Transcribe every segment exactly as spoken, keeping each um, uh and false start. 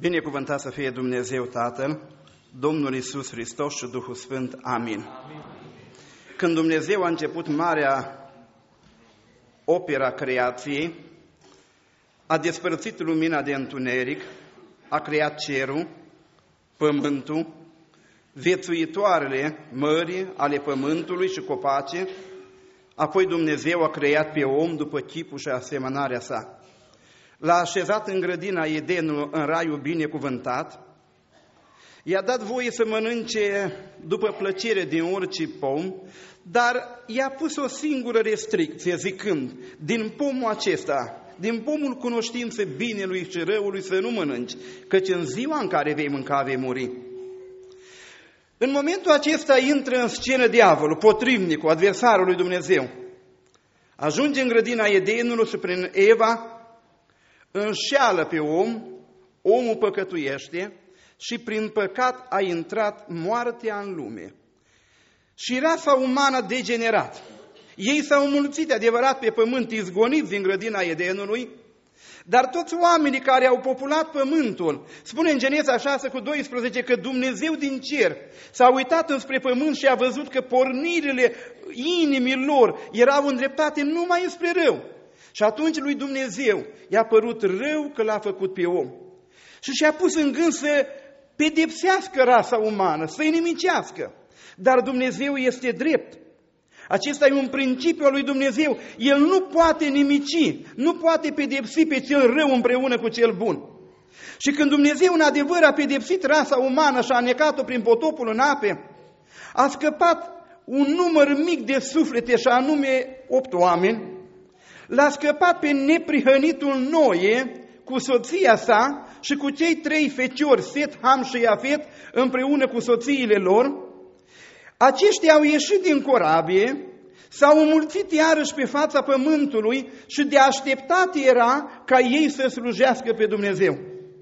Binecuvântat să fie Dumnezeu Tatăl, Domnul Iisus Hristos și Duhul Sfânt. Amin. Amin. Când Dumnezeu a început marea opera creației, a despărțit lumina de întuneric, a creat cerul, pământul, viețuitoarele mării ale pământului și copace, apoi Dumnezeu a creat pe om după chipul și asemănarea sa. L-a așezat în grădina Edenul, în raiul binecuvântat, i-a dat voie să mănânce după plăcere din orice pom, dar i-a pus o singură restricție, zicând, din pomul acesta, din pomul cunoștinței binelui și răului să nu mănânci, căci în ziua în care vei mânca vei muri. În momentul acesta intră în scenă diavolul, potrivnicul, adversarul lui Dumnezeu. Ajunge în grădina Edenului și prin Eva înșeală pe om, omul păcătuiește și prin păcat a intrat moartea în lume. Și rasa umană a degenerat. Ei s-au înmulțit adevărat pe pământ, izgoniți din grădina Edenului, dar toți oamenii care au populat pământul, spune în Geneza șase cu doisprezece că Dumnezeu din cer s-a uitat înspre pământ și a văzut că pornirile inimii lor erau îndreptate numai înspre rău. Și atunci lui Dumnezeu i-a părut rău că l-a făcut pe om. Și și-a pus în gând să pedepsească rasa umană, să-i nimicească. Dar Dumnezeu este drept. Acesta e un principiu al lui Dumnezeu. El nu poate nimici, nu poate pedepsi pe cel rău împreună cu cel bun. Și când Dumnezeu în adevăr a pedepsit rasa umană și a necat-o prin potopul în ape, a scăpat un număr mic de suflete, și anume opt oameni. L-a scăpat pe neprihănitul Noe cu soția sa și cu cei trei feciori, Set, Ham și Iafet, împreună cu soțiile lor. Aceștia au ieșit din corabie, s-au înmulțit iarăși pe fața pământului și de așteptat era ca ei să slujească pe Dumnezeu.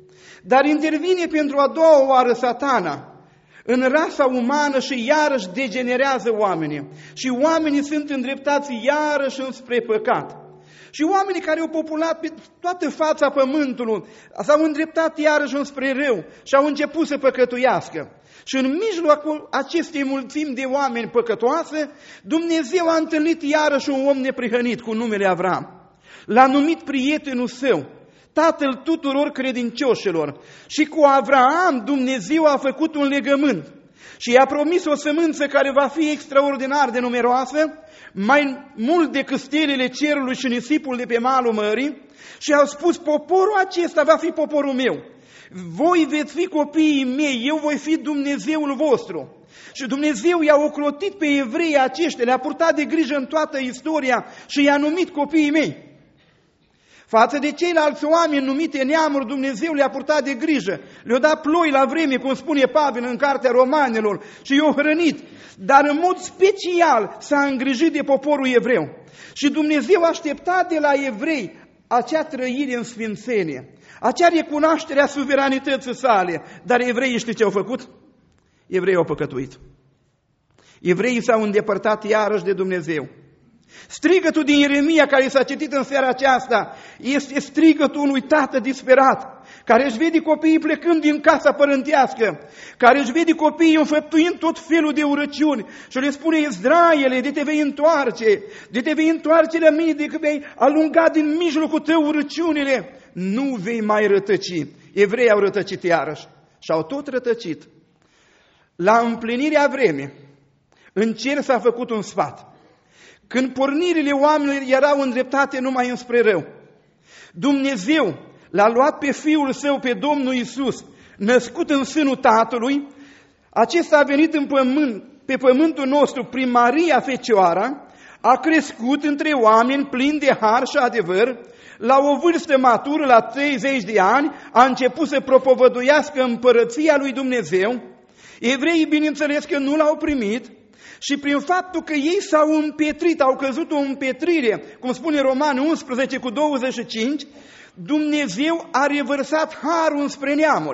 Dar intervine pentru a doua oară Satana în rasa umană și iarăși degenerează oamenii. Și oamenii sunt îndreptați iarăși înspre păcat. Și oamenii care au populat pe toată fața pământului s-au îndreptat iarăși înspre rău și au început să păcătuiască. Și în mijlocul acestei mulțimi de oameni păcătoase, Dumnezeu a întâlnit iarăși un om neprihănit cu numele Avram. L-a numit prietenul său, tatăl tuturor credincioșilor. Și cu Avram Dumnezeu a făcut un legământ și i-a promis o sămânță care va fi extraordinar de numeroasă, mai mult decât stelele cerului și nisipul de pe malul mării, și au spus, poporul acesta va fi poporul meu. Voi veți fi copiii mei, eu voi fi Dumnezeul vostru. Și Dumnezeu i-a ocrotit pe evrei aceștia, le-a purtat de grijă în toată istoria și i-a numit copiii mei. Față de ceilalți oameni numite neamuri, Dumnezeu le-a purtat de grijă. Le-a dat ploi la vreme, cum spune Pavel în Cartea Romanilor, și i-a hrănit. Dar în mod special s-a îngrijit de poporul evreu. Și Dumnezeu aștepta de la evrei acea trăire în sfințenie, acea recunoaștere a suveranității sale. Dar evreii știi ce au făcut? Evreii au păcătuit. Evreii s-au îndepărtat iarăși de Dumnezeu. Strigătul din Ieremia care s-a citit în seara aceasta este strigătul unui tată disperat, care își vede copiii plecând din casa părântească, care își vede copiii înfăptuind tot felul de urăciuni și le spune, Izraele, de te vei întoarce, de te vei întoarce la mine, de că vei alunga din mijlocul tău urăciunile, nu vei mai rătăci. Evreii au rătăcit iarăși și au tot rătăcit. La împlinirea vremii, în cer s-a făcut un sfat. Când pornirile oamenilor erau îndreptate numai înspre rău, Dumnezeu l-a luat pe Fiul Său, pe Domnul Iisus, născut în sânul Tatălui. Acesta a venit în pământ, pe pământul nostru prin Maria Fecioara, a crescut între oameni plini de har și adevăr. La o vârstă matură, la treizeci de ani, a început să propovăduiască împărăția lui Dumnezeu. Evreii, bineînțeles că nu l-au primit, și prin faptul că ei s-au împetrit, au căzut o împetrire, cum spune Romani unsprezece cu douăzeci și cinci, Dumnezeu a revărsat harul înspre neamuri.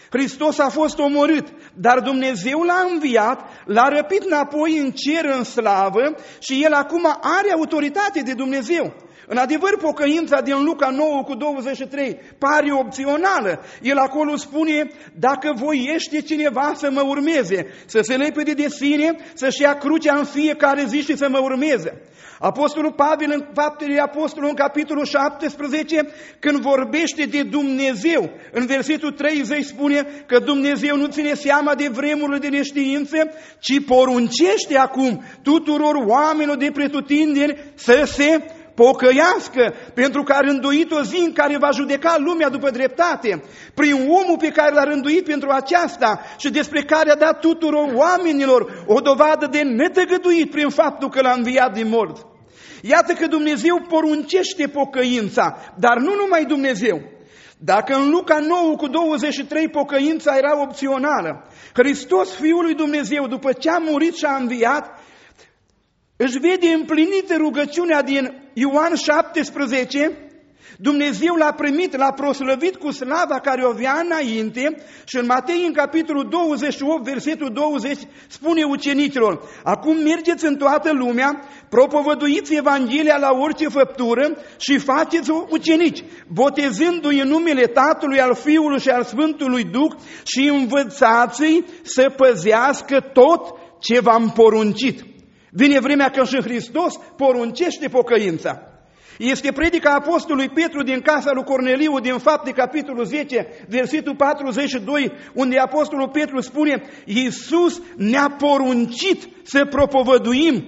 Hristos a fost omorât, dar Dumnezeu l-a înviat, l-a răpit înapoi în cer, în slavă și El acum are autoritate de Dumnezeu. În adevăr, pocăința din Luca nouă cu douăzeci și trei pare opțională. El acolo spune, dacă voiește cineva să mă urmeze, să se lepede de sine, să-și ia crucea în fiecare zi și să mă urmeze. Apostolul Pavel, în Faptele Apostolului, în capitolul șaptesprezece, când vorbește de Dumnezeu, în versetul treizeci spune că Dumnezeu nu ține seama de vremurile de neștiință, ci poruncește acum tuturor oamenilor de pretutindeni să se pocăiască, pentru că a rânduit o zi în care va judeca lumea după dreptate, prin omul pe care l-a rânduit pentru aceasta și despre care a dat tuturor oamenilor o dovadă de netăgăduit prin faptul că l-a înviat din morți. Iată că Dumnezeu poruncește pocăința, dar nu numai Dumnezeu. Dacă în Luca nouă cu douăzeci și trei pocăința era opțională, Hristos, Fiul lui Dumnezeu, după ce a murit și a înviat, își vede împlinită rugăciunea din Ioan șaptesprezece, Dumnezeu l-a primit, l-a proslăvit cu slava care o avea înainte și în Matei, în capitolul douăzeci și opt, versetul douăzeci, spune ucenicilor, acum mergeți în toată lumea, propovăduiți Evanghelia la orice făptură și faceți ucenici, botezându-i în numele Tatălui, al Fiului și al Sfântului Duh și învățați-i să păzească tot ce v-am poruncit. Vine vremea când și Hristos poruncește pocăința. Este predica apostolului Petru din casa lui Corneliu, din Fapte, capitolul zece, versetul patruzeci și doi, unde apostolul Petru spune, Iisus ne-a poruncit să propovăduim.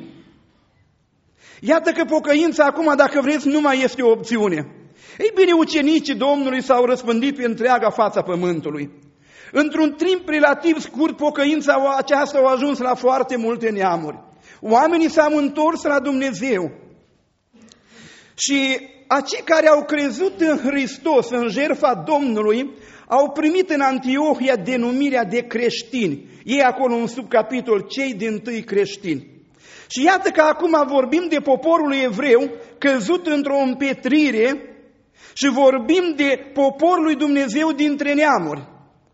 Iată că pocăința acum, dacă vreți, nu mai este o opțiune. Ei bine, ucenicii Domnului s-au răspândit pe întreaga fața pământului. Într-un timp relativ scurt, pocăința aceasta a ajuns la foarte multe neamuri. Oamenii s-au întors la Dumnezeu. Și acei care au crezut în Hristos, în jertfa Domnului, au primit în Antiohia denumirea de creștini. Ei acolo în subcapitol, cei dintâi creștini. Și iată că acum vorbim de poporul evreu căzut într-o împetrire și vorbim de poporul lui Dumnezeu dintre neamuri.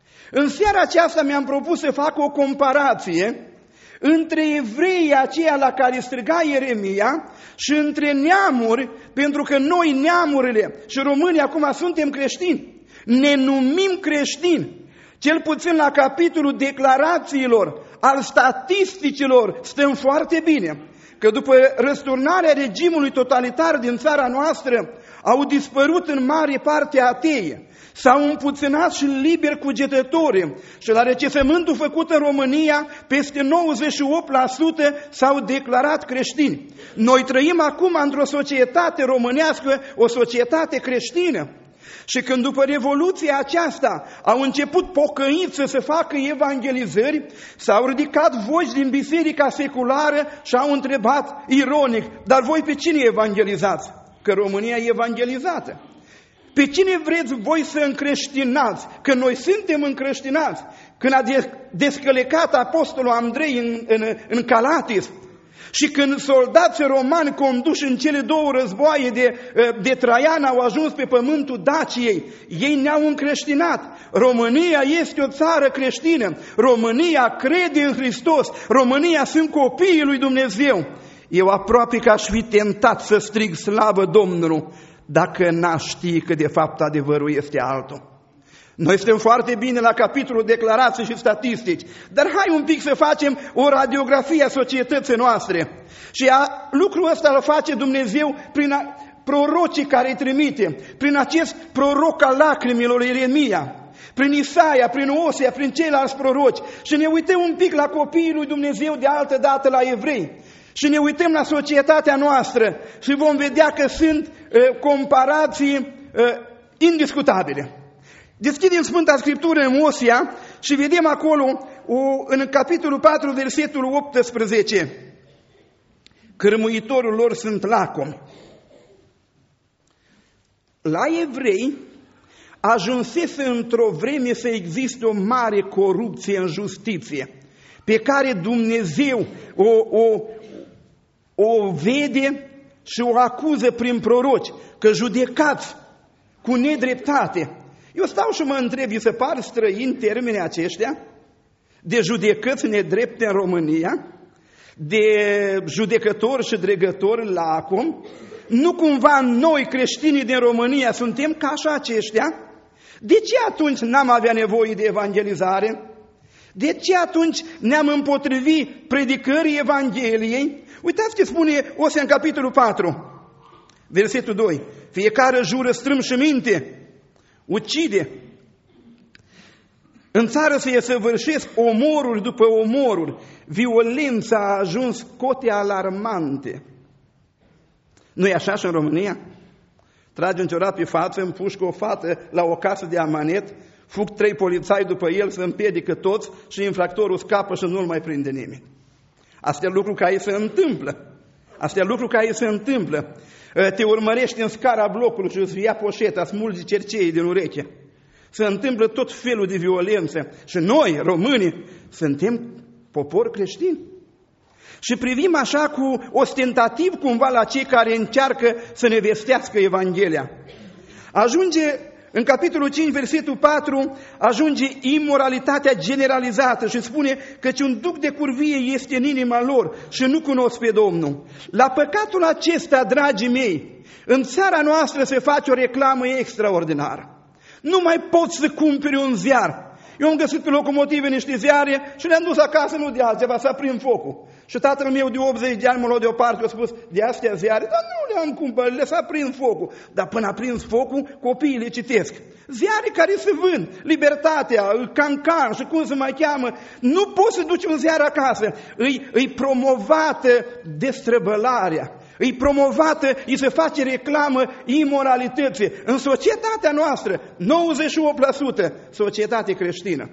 În seara aceasta mi-am propus să fac o comparație între evreii aceia la care striga Ieremia și între neamuri, pentru că noi neamurile și românii acum suntem creștini, ne numim creștini, cel puțin la capitolul declarațiilor, al statisticilor, stăm foarte bine, că după răsturnarea regimului totalitar din țara noastră au dispărut în mare parte atei. S-au împuținat și liberi cugetători și la recensământul făcut în România, peste nouăzeci și opt la sută s-au declarat creștini. Noi trăim acum într-o societate românească, o societate creștină. Și când după Revoluția aceasta au început pocăiți să se facă evangelizări, s-au ridicat voci din biserica seculară și au întrebat ironic, dar voi pe cine evangelizați? Că România e evangelizată. Pe cine vreți voi să încreștinați? Că noi suntem încreștinați. Când a descălecat apostolul Andrei în, în, în Calatis și când soldații romani conduși în cele două războaie de, de Traian au ajuns pe pământul Daciei, ei ne-au încreștinat. România este o țară creștină. România crede în Hristos. România sunt copiii lui Dumnezeu. Eu aproape că aș fi tentat să strig slavă Domnului, dacă n-aș ști că de fapt adevărul este altul. Noi suntem foarte bine la capitolul declarații și statistici, dar hai un pic să facem o radiografie a societății noastre. Și a, lucrul ăsta îl face Dumnezeu prin a, prorocii care îi trimite, prin acest proroc al lacrimilor, Ieremia, prin Isaia, prin Osea, prin ceilalți proroci. Și ne uităm un pic la copiii lui Dumnezeu de altă dată, la evrei. Și ne uităm la societatea noastră și vom vedea că sunt uh, comparații uh, indiscutabile. Deschidem Sfânta Scriptură în Osea și vedem acolo, o, în capitolul patru, versetul optsprezece, cărmuitorul lor sunt lacomi. La evrei ajunsese într-o vreme să existe o mare corupție în justiție, pe care Dumnezeu o, o, o vede și o acuză prin proroci, că judecați cu nedreptate. Eu stau și mă întreb, vi se par străini termenii aceștia de judecăți nedrepte în România, de judecători și dregători la acum? Nu cumva noi, creștinii din România, suntem ca așa aceștia? De ce atunci n-am avea nevoie de evangelizare? De ce atunci ne-am împotrivit predicării Evangheliei? Uitați ce spune Osea în capitolul patru, versetul doi. Fiecare jură strâm și minte, ucide. În țară se săvârșesc omoruri după omoruri. Violența a ajuns cote alarmante. Nu e așa și în România? Trage un ciorap pe față, împușcă o fată la o casă de amanet, fug trei polițai după el, se împiedică toți și infractorul scapă și nu-l mai prinde nimeni. Astea lucruri care se întâmplă. Astea lucruri care se întâmplă. Te urmărești în scara blocului și îți ia poșeta, smulgi cerceii din ureche. Se întâmplă tot felul de violență. Și noi, românii, suntem popor creștin. Și privim așa cu ostentativ cumva la cei care încearcă să ne vestească Evanghelia. Ajunge, în capitolul cinci, versetul patru, ajunge imoralitatea generalizată și spune că un duc de curvie este în inima lor și nu cunosc pe Domnul. La păcatul acesta, dragii mei, în țara noastră se face o reclamă extraordinară. Nu mai poți să cumperi un ziar. Eu am găsit pe Locomotive niște ziare și le-am dus acasă, nu de altceva, să aprind focul. Și tatăl meu de optzeci de ani m-a luat deoparte, a spus, de astea ziare, dar nu le-am cumpărat, le s-a prins focul. Dar până a prins focul, copiii le citesc. Ziare care se vând, Libertatea, Cancan și cum se mai cheamă, nu poți să duci un ziar acasă. Îi, îi promovată destrăbălarea. Îi promovată, îi se face reclamă imoralității. În societatea noastră, nouăzeci și opt la sută societate creștină.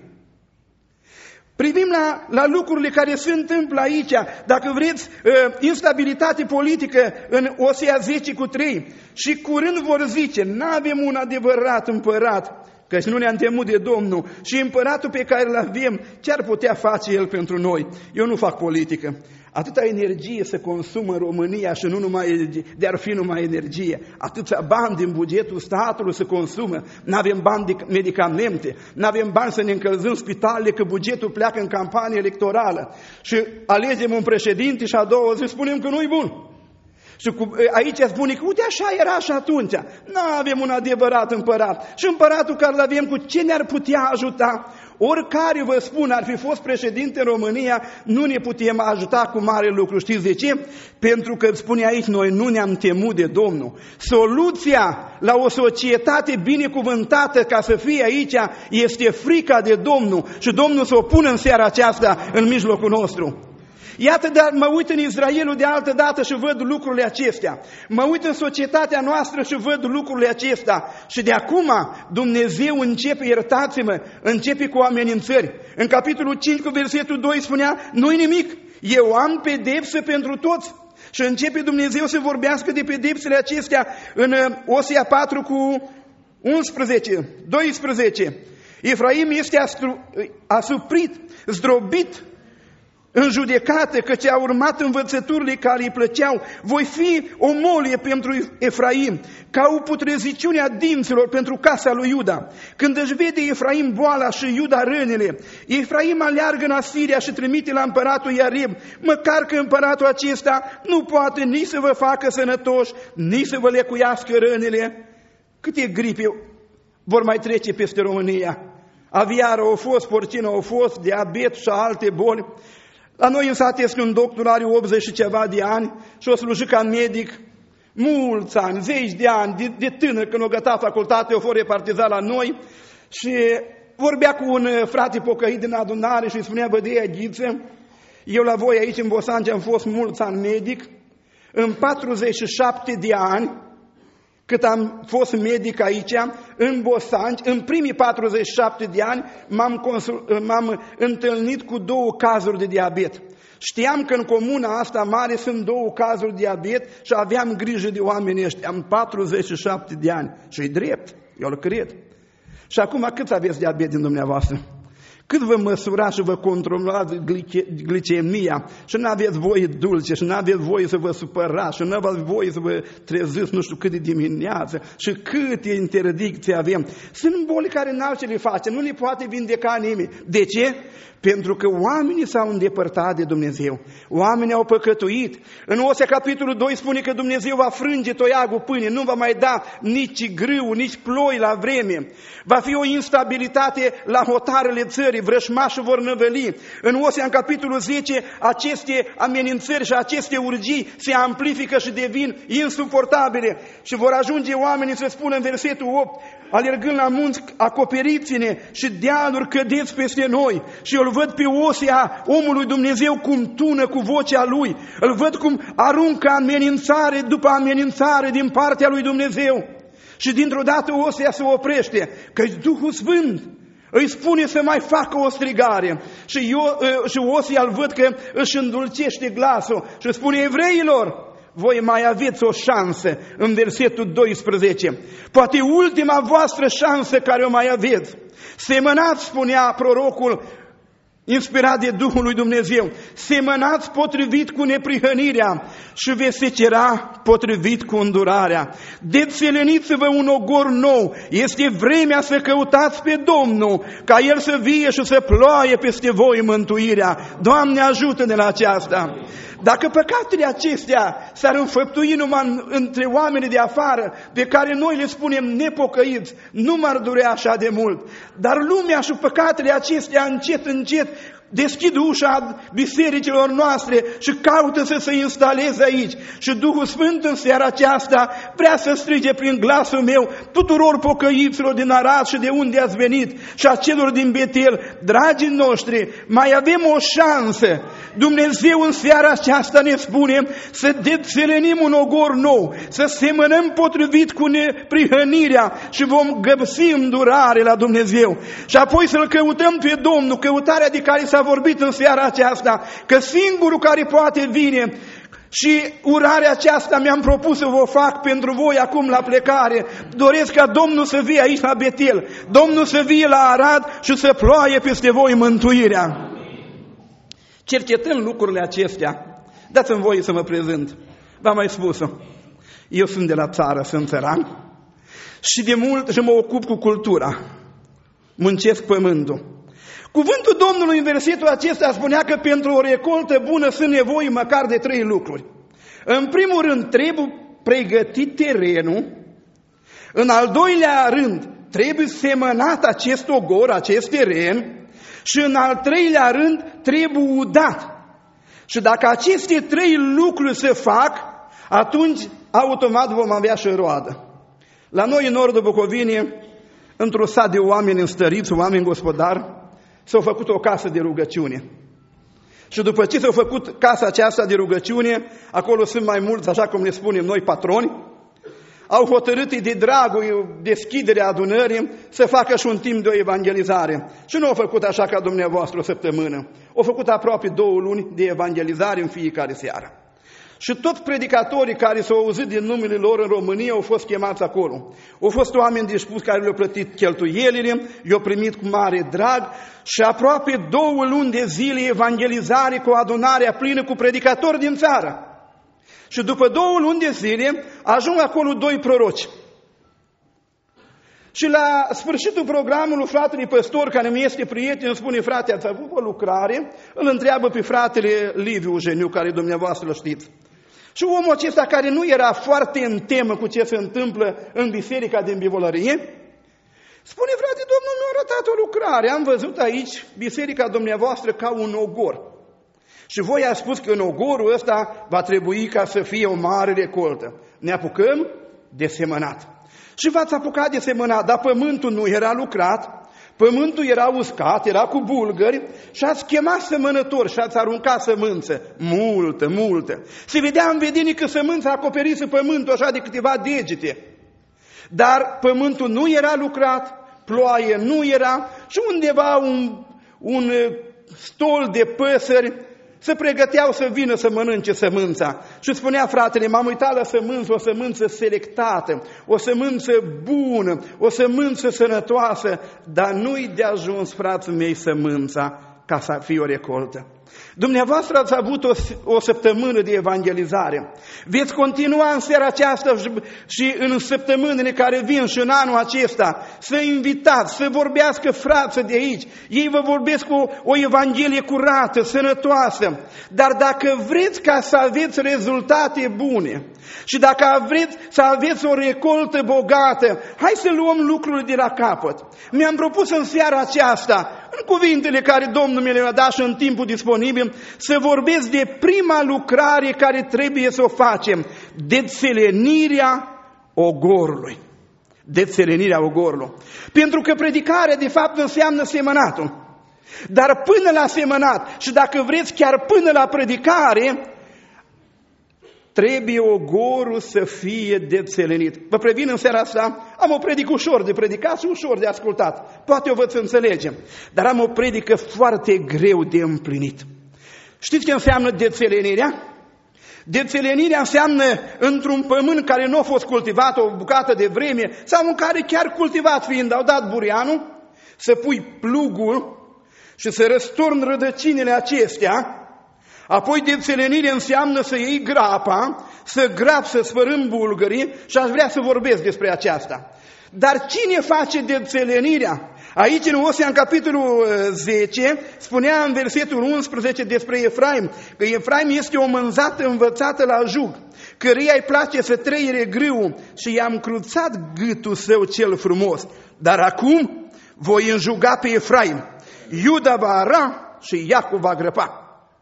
Privim la, la lucrurile care se întâmplă aici. Dacă vreți, instabilitate politică în Osea zece cu trei. Și curând vor zice, n-avem un adevărat împărat, căci nu ne-am temut de Domnul. Și împăratul pe care îl avem, ce ar putea face el pentru noi? Eu nu fac politică. Atâta energie se consumă în România și nu numai de ar fi numai energie. Atâția bani din bugetul statului se consumă. N-avem bani de medicamente, n-avem bani să ne încălzim spitalele, că bugetul pleacă în campanie electorală. Și alegem un președinte și a doua zi spunem că nu-i bun. Și cu, aici spune că uite așa era și atunci. Nu avem un adevărat împărat. Și împăratul care l-avem, cu ce ne-ar putea ajuta? Oricare, vă spun, ar fi fost președinte în România, nu ne putem ajuta cu mare lucru. Știți de ce? Pentru că, spune aici, noi nu ne-am temut de Domnul. Soluția la o societate binecuvântată ca să fie aici este frica de Domnul. Și Domnul să o pună în seara aceasta în mijlocul nostru. Iată, dar mă uit în Israelul de altă dată și văd lucrurile acestea. Mă uit în societatea noastră și văd lucrurile acestea. Și de acum Dumnezeu începe, iertați-mă, începe cu amenințări. În capitolul cinci cu versetul doi spunea, nu-i nimic, eu am pedepsă pentru toți. Și începe Dumnezeu să vorbească de pedepsele acestea în Osea patru cu unsprezece, doisprezece. Efraim este astru, asuprit, zdrobit, în judecată, căci a urmat învățăturile care îi plăceau. Voi fi o molie pentru Efraim, ca o putreziciune a dinților pentru casa lui Iuda. Când își vede Efraim boala și Iuda rănile, Efraim aleargă în Asiria și trimite la împăratul Iareb, măcar că împăratul acesta nu poate nici să vă facă sănătoși, nici să vă lecuiască rănile. Câte gripe vor mai trece peste România? Aviară au fost, porcină au fost, diabet și alte boli. La noi în sat este un doctor, are optzeci și ceva de ani și o sluji ca medic mulți ani, zeci de ani, de, de tânăr, când o găta facultate, o fost repartizat la noi și vorbea cu un frate pocăit din adunare și îi spunea, bă, de ea ghiță, eu la voi aici în Bosanci am fost mulți ani medic, în patruzeci și șapte de ani, cât am fost medic aici, în Bosanci, în primii patruzeci și șapte de ani, m-am, consul, m-am întâlnit cu două cazuri de diabet. Știam că în comuna asta mare sunt două cazuri de diabet și aveam grijă de oamenii ăștia. Am patruzeci și șapte de ani și-i drept, eu îl cred. Și acum câți aveți diabet din dumneavoastră? Cât vă măsurați și vă controlați glicemia și nu aveți voie dulce și nu aveți voie să vă supărați și nu aveți voie să vă treziți nu știu cât de dimineață și câte interdicții avem. Sunt boli care n-au ce le face, nu le poate vindeca nimeni. De ce? Pentru că oamenii s-au îndepărtat de Dumnezeu. Oamenii au păcătuit. În Osea capitolul doi spune că Dumnezeu va frânge toiagul pâine, nu va mai da nici grâu, nici ploi la vreme. Va fi o instabilitate la hotarele țării, vrășmașii vor năvăli. În Osea, în capitolul zece, aceste amenințări și aceste urgii se amplifică și devin insuportabile. Și vor ajunge oamenii să spună în versetul opt, alergând la munți, acoperiți-ne și dealuri cădeți peste noi. Și eu îl văd pe Osea, omul lui Dumnezeu, cum tună cu vocea lui. Îl văd cum aruncă amenințare după amenințare din partea lui Dumnezeu. Și dintr-o dată Osea se oprește, că Duhul Sfânt îi spune să mai facă o strigare. Și, eu, și Osea îl văd că își îndulcește glasul și spune evreilor, voi mai aveți o șansă în versetul doisprezece. Poate ultima voastră șansă care o mai aveți. Semănați, spunea prorocul inspirat de Duhul lui Dumnezeu, semănați potrivit cu neprihănirea și veți secera potrivit cu îndurarea. Dețeleniți-vă un ogor nou, este vremea să căutați pe Domnul, ca El să vie și să ploaie peste voi mântuirea. Doamne, ajută-ne la aceasta! Dacă păcatele acestea s-ar înfăptui numai între oamenii de afară, pe care noi le spunem nepocăiți, nu m-ar durea așa de mult. Dar lumea și păcatele acestea încet, încet deschid ușa bisericilor noastre și caută să se instaleze aici. Și Duhul Sfânt în seara aceasta vrea să strige prin glasul meu tuturor pocăiților din Arad și de unde ați venit și a celor din Betel, dragii noștri, mai avem o șansă. Dumnezeu în seara aceasta ne spune să dețelenim un ogor nou, să semănăm potrivit cu neprihănirea și vom găsi îndurare la Dumnezeu. Și apoi să-L căutăm pe Domnul, căutarea de care s-a vorbit în seara aceasta, că singurul care poate vine. Și urarea aceasta mi-am propus să vă fac pentru voi acum la plecare. Doresc ca Domnul să vie aici la Betel, Domnul să vie la Arad și să ploaie peste voi mântuirea. Cercetând lucrurile acestea, dați-mi voie să mă prezint. V-am mai spus-o. Eu sunt de la țară, sunt țăran și de mult și mă ocup cu cultura. Muncesc pământul. Cuvântul Domnului în versetul acesta spunea că pentru o recoltă bună sunt nevoi măcar de trei lucruri. În primul rând trebuie pregătit terenul, în al doilea rând trebuie semănat acest ogor, acest teren și în al treilea rând trebuie udat. Și dacă aceste trei lucruri se fac, atunci automat vom avea și roadă. La noi în nordul Bucovinei, într-un sat de oameni înstăriți, oameni gospodari, s-au făcut o casă de rugăciune. Și după ce s-au făcut casa aceasta de rugăciune, acolo sunt mai mulți, așa cum le spunem noi, patroni, au hotărât de dragul deschiderea adunării să facă și un timp de o evangelizare. Și nu au făcut așa ca dumneavoastră o săptămână. Au făcut aproape două luni de evangelizare în fiecare seară. Și toți predicatorii care s-au auzit din numele lor în România au fost chemați acolo. Au fost oameni dispuși care le-au plătit cheltuielile, i-au primit cu mare drag și aproape două luni de zile evangelizare cu adunarea plină cu predicatori din țară. Și după două luni de zile ajung acolo doi proroci. Și la sfârșitul programului, fratele păstor, care mi este prieten, îmi spune: frate, ați avut o lucrare? Îl întreabă pe fratele Liviu Eugeniu, care dumneavoastră îl știți. Și omul acesta, care nu era foarte în temă cu ce se întâmplă în biserica din Bivolărie, spune: frate, Domnul mi-a arătat o lucrare, am văzut aici biserica dumneavoastră ca un ogor. Și voi ați spus că în ogorul ăsta va trebui ca să fie o mare recoltă. Ne apucăm de semănat. Și v-ați apucat de semănat, dar pământul nu era lucrat, pământul era uscat, era cu bulgări și ați chemat semănători și ați aruncat sămânță, multă, multă. Se vedea în vedenie că sămânța acoperise pământul așa de câteva degete. Dar pământul nu era lucrat, ploaie nu era și undeva un, un stol de păsări se pregăteau să vină să mănânce sămânța. Și spunea fratele, m-am uitat la sămânță, o sămânță selectată, o sămânță bună, o sămânță sănătoasă, dar nu-i de ajuns, frații mei, sămânța ca să fie o recoltă. Dumneavoastră ați avut o, o săptămână de evangelizare. Veți continua în seara aceasta și, și în săptămânile care vin și în anul acesta să invitați, să vorbească frații de aici. Ei vă vorbesc cu o, o evanghelie curată, sănătoasă. Dar dacă vreți ca să aveți rezultate bune și dacă vreți să aveți o recoltă bogată, hai să luăm lucrurile de la capăt. Mi-am propus în seara aceasta, în cuvintele care Domnul mi le-a dat și în timpul disponibil, să vorbesc de prima lucrare care trebuie să o facem, dețelenirea ogorului. Dețelenirea ogorului. Pentru că predicarea de fapt înseamnă semănatul. Dar până la semănat și dacă vreți chiar până la predicare, trebuie ogorul să fie dețelenit. Vă previn în seara asta, am o predică ușor de predicat și ușor de ascultat. Poate o veți înțelege, dar am o predică foarte greu de împlinit. Știți ce înseamnă dețelenirea? Dețelenirea înseamnă într-un pământ care nu a fost cultivat o bucată de vreme sau în care chiar cultivat fiind au dat burianul, să pui plugul și să răsturni rădăcinile acestea. Apoi dețelenire înseamnă să iei grapa, să grapi, să sfărâm bulgării și aș vrea să vorbesc despre aceasta. Dar cine face dețelenirea? Aici în Osea, în capitolul zece, spunea în versetul unsprezece despre Efraim, că Efraim este o mânzată învățată la jug, căreia îi place să trăire grâu și i-am cruțat gâtul său cel frumos. Dar acum voi înjuga pe Efraim, Iuda va ara și Iacov va grăpa.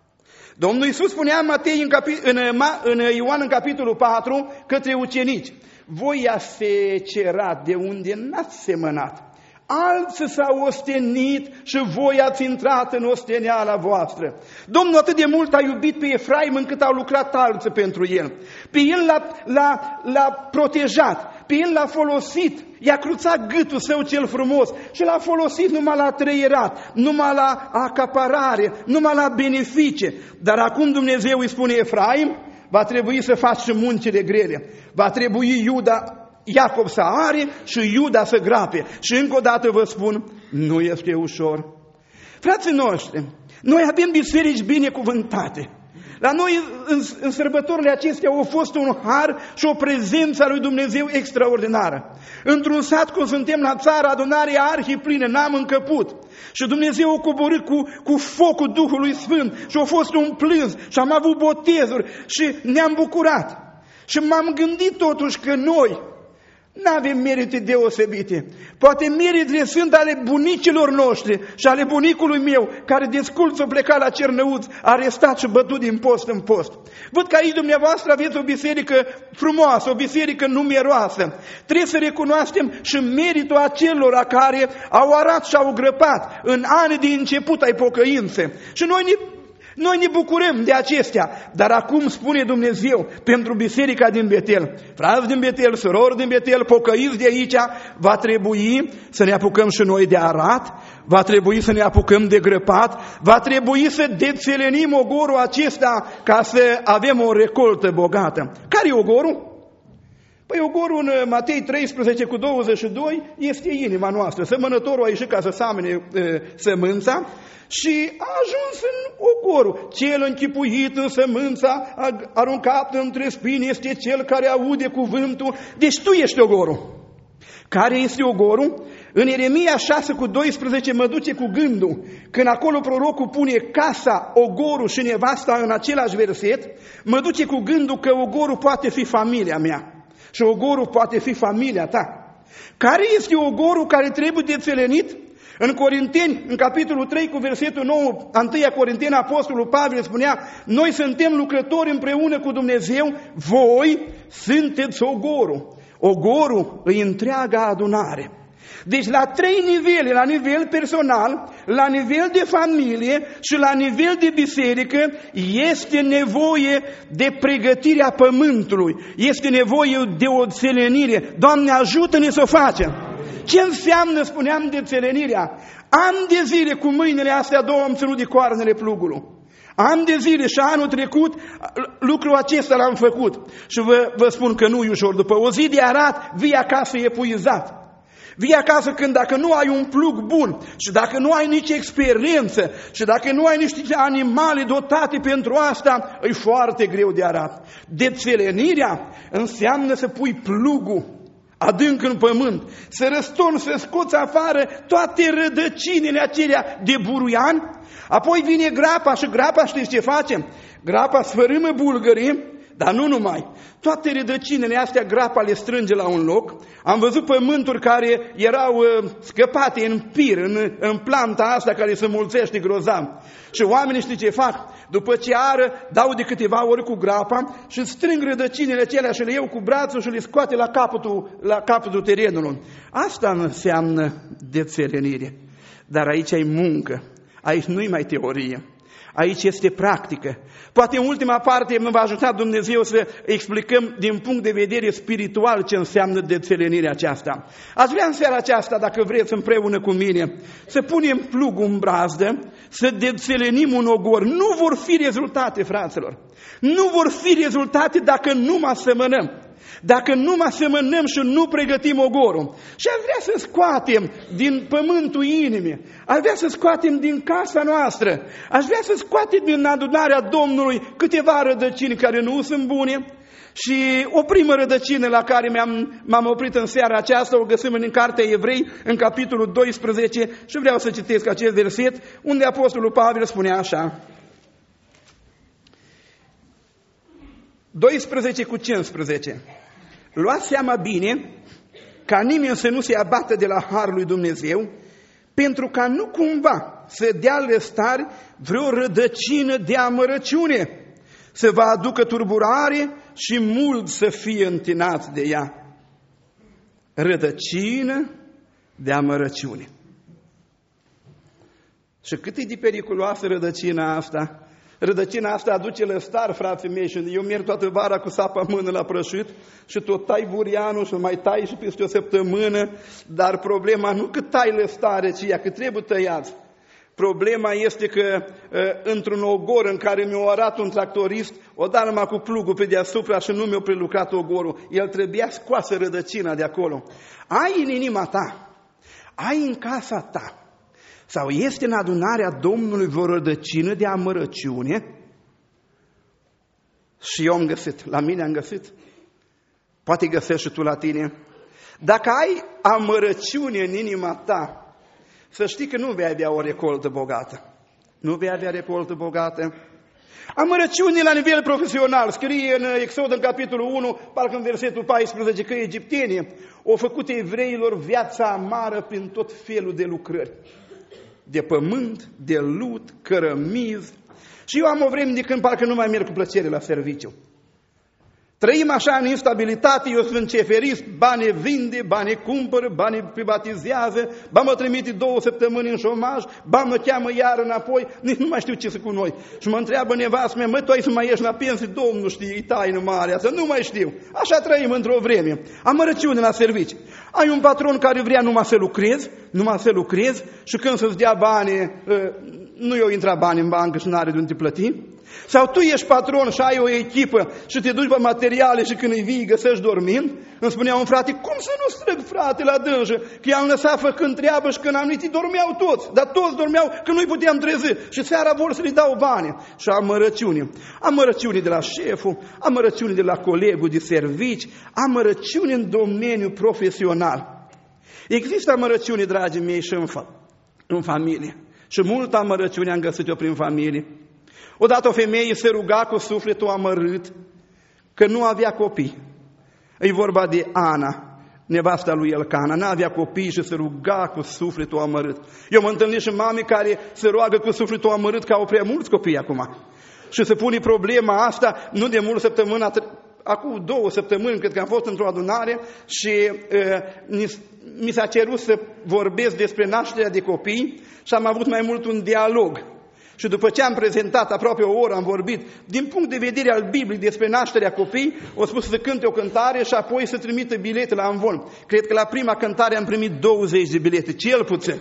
Domnul Iisus spunea în, Matei, în, capi, în, în Ioan în capitolul patru către ucenici, voi ați secerat de unde n-ați semănat, alții s-au ostenit și voi ați intrat în osteneala voastră. Domnul atât de mult a iubit pe Efraim încât au lucrat alții pentru el. Pe el l-a, l-a, l-a protejat, pe el l-a folosit, i-a cruțat gâtul său cel frumos și l-a folosit numai la trăierat, numai la acaparare, numai la beneficii. Dar acum Dumnezeu îi spune Efraim, va trebui să faci și muncile grele, va trebui Iuda, Iacov să are și Iuda să grape. Și încă o dată vă spun, nu este ușor. Frații noștri, noi avem biserici binecuvântate. La noi, în, în sărbătorile acestea, a fost un har și o prezență a lui Dumnezeu extraordinară. Într-un sat, cum suntem la țară, adunarea arhiplină, n-am încăput. Și Dumnezeu a coborât cu, cu focul Duhului Sfânt și a fost un plâns și am avut botezuri și ne-am bucurat. Și m-am gândit totuși că noi n-avem merite deosebite. Poate meritele sunt ale bunicilor noștri și ale bunicului meu, care de sculț a plecat la Cernăuț, arestat și bătut din post în post. Văd că aici dumneavoastră aveți o biserică frumoasă, o biserică numeroasă. Trebuie să recunoaștem și meritul acelora care au arat și au grăpat în anii de început ai pocăinței. Și noi ne Noi ne bucurăm de acestea, dar acum spune Dumnezeu pentru biserica din Betel, frați din Betel, surori din Betel, pocăiți de aici, va trebui să ne apucăm și noi de arat, va trebui să ne apucăm de grăpat, va trebui să dețelenim ogorul acesta ca să avem o recoltă bogată. Care e ogorul? Păi ogorul în Matei treisprezece cu douăzeci și doi este inima noastră. Sămănătorul a ieșit ca să samene e, sămânța și a ajuns în ogorul. Cel închipuit în sămânța, aruncat între spini, este cel care aude cuvântul. Deci tu ești ogorul. Care este ogorul? În Ieremia șase cu doisprezece mă duce cu gândul, când acolo prorocul pune casa, ogorul și nevasta în același verset, mă duce cu gândul că ogorul poate fi familia mea. Și ogorul poate fi familia ta. Care este ogorul care trebuie dețelenit? În Corinteni, în capitolul trei cu versetul nouă, întâia Corinteni, apostolul Pavel spunea, noi suntem lucrători împreună cu Dumnezeu, voi sunteți ogorul. Ogorul îi întreaga adunare. Deci la trei nivele, la nivel personal, la nivel de familie și la nivel de biserică, este nevoie de pregătirea pământului, este nevoie de o țelenire. Doamne, ajută-ne să o facem! Ce înseamnă, spuneam, de țelenirea? Ani de zile cu mâinile astea două am ținut de coarnele plugului. Am de zile și anul trecut lucrul acesta l-am făcut. Și vă, vă spun că nu e ușor. După o zi de arat, vii acasă epuizat. Vii acasă când dacă nu ai un plug bun și dacă nu ai nici experiență și dacă nu ai niște animale dotate pentru asta, e foarte greu de arat. Dețelenirea înseamnă să pui plugul adânc în pământ, să răstorni, să scoți afară toate rădăcinile acelea de buruian. Apoi vine grapa și grapa știți ce face? Grapa sfărâmă bulgării, dar nu numai. Toate rădăcinile astea grapa le strânge la un loc. Am văzut pământuri care erau uh, scăpate în pir, în, în planta asta care se mulțește grozav. Și oamenii știi ce fac? După ce ară, dau de câteva ori cu grapa și strâng rădăcinile acelea și le iau cu brațul și le scoate la capătul, la capătul terenului. Asta înseamnă dețelenire. Dar aici ai muncă. Aici nu-i mai teorie. Aici este practică. Poate în ultima parte mă va ajuta Dumnezeu să explicăm din punct de vedere spiritual ce înseamnă dețelenirea aceasta. Aș vrea în seara aceasta, dacă vreți împreună cu mine, să punem plugul în brazdă, să dețelenim un ogor. Nu vor fi rezultate, fraților. Nu vor fi rezultate dacă nu mă asemănăm. Dacă nu mă asemănăm și nu pregătim ogorul. Și aș vrea să scoatem din pământul inimii, aș vrea să scoatem din casa noastră, aș vrea să scoatem din adunarea Domnului câteva rădăcini care nu sunt bune. Și o primă rădăcină la care m-am, m-am oprit în seara aceasta o găsim în Cartea Evrei, în capitolul doisprezece, și vreau să citesc acest verset, unde Apostolul Pavel spunea așa. doisprezece cu cincisprezece. Luați seama bine ca nimeni să nu se abată de la harul lui Dumnezeu, pentru ca nu cumva să dea lăstari vreo rădăcină de amărăciune, să vă aducă turburare și mulți să fie întinați de ea. Rădăcină de amărăciune. Și cât e de periculoasă rădăcina asta? Rădăcina asta aduce lăstar, frații mei, și eu merg toată vara cu sapa în mână la prășit și tot tai burianul și mai tai și peste o săptămână, dar problema nu că tai lăstare, ci ea că trebuie tăiați. Problema este că într-un ogor în care mi-a arat un tractorist, o dat numai cu plugul pe deasupra și nu mi-a prelucrat ogorul. El trebuia scoasă rădăcina de acolo. Ai în inima ta, ai în casa ta, sau este în adunarea Domnului vreo rădăcină de amărăciune? Și eu am găsit, la mine am găsit. Poate găsești și tu la tine. Dacă ai amărăciune în inima ta, să știi că nu vei avea o recoltă bogată. Nu vei avea recoltă bogată. Amărăciune la nivel profesional. Scrie în Exod, în capitolul unu, parcă în versetul paisprezece, că egiptenii au făcut evreilor viața amară prin tot felul de lucrări. De pământ, de lut, cărămiz. Și eu am o vreme de când parcă nu mai merg cu plăcere la serviciu. Trăim așa în instabilitate, eu sunt ceferist, bani vinde, bani cumpără, bani privatizează, ba mă trimite două săptămâni în șomaj, ba mă cheamă iar înapoi, nici nu mai știu ce să cu noi. Și mă întreabă nevastă mea, mă, tu ai să mai ieși la pensie? Domnul știe, e taină mare asta, nu mai știu. Așa trăim într-o vreme. Amărăciune la servici. Ai un patron care vrea numai să lucrezi, numai să lucrezi și când să-ți dea bani, nu i-o intra bani în bancă și n-are de unde plăti. Sau tu ești patron și ai o echipă și te duci pe materiale și când îi vii găsești dormind. Îmi spunea un frate, cum să nu strâng, frate, la dânjă? Că i-am lăsat făcând treabă și când am venit dormeau toți. Dar toți dormeau că nu-i puteam trezi. Și seara vor să le dau bani. Și amărăciune. Amărăciune de la șeful, amărăciune de la colegul de servici, amărăciune în domeniul profesional. Există amărăciune, dragii mei, și în, fa- în familie. Și multă amărăciune am găsit-o prin familie. Odată o femeie se ruga cu sufletul amărât că nu avea copii. E vorba de Ana, nevasta lui Elcana. N-avea copii și se ruga cu sufletul amărât. Eu mă întâlnesc și mame care se roagă cu sufletul amărât că au prea mulți copii acum. Și se pune problema asta, nu de mult săptămâna, acum două săptămâni, cred că am fost într-o adunare și uh, mi s-a cerut să vorbesc despre nașterea de copii și am avut mai mult un dialog. Și după ce am prezentat aproape o oră, am vorbit, din punct de vedere al Bibliei despre nașterea copii, au spus să cânte o cântare și apoi să trimită bilete la amvon. Cred că la prima cântare am primit douăzeci de bilete, cel puțin.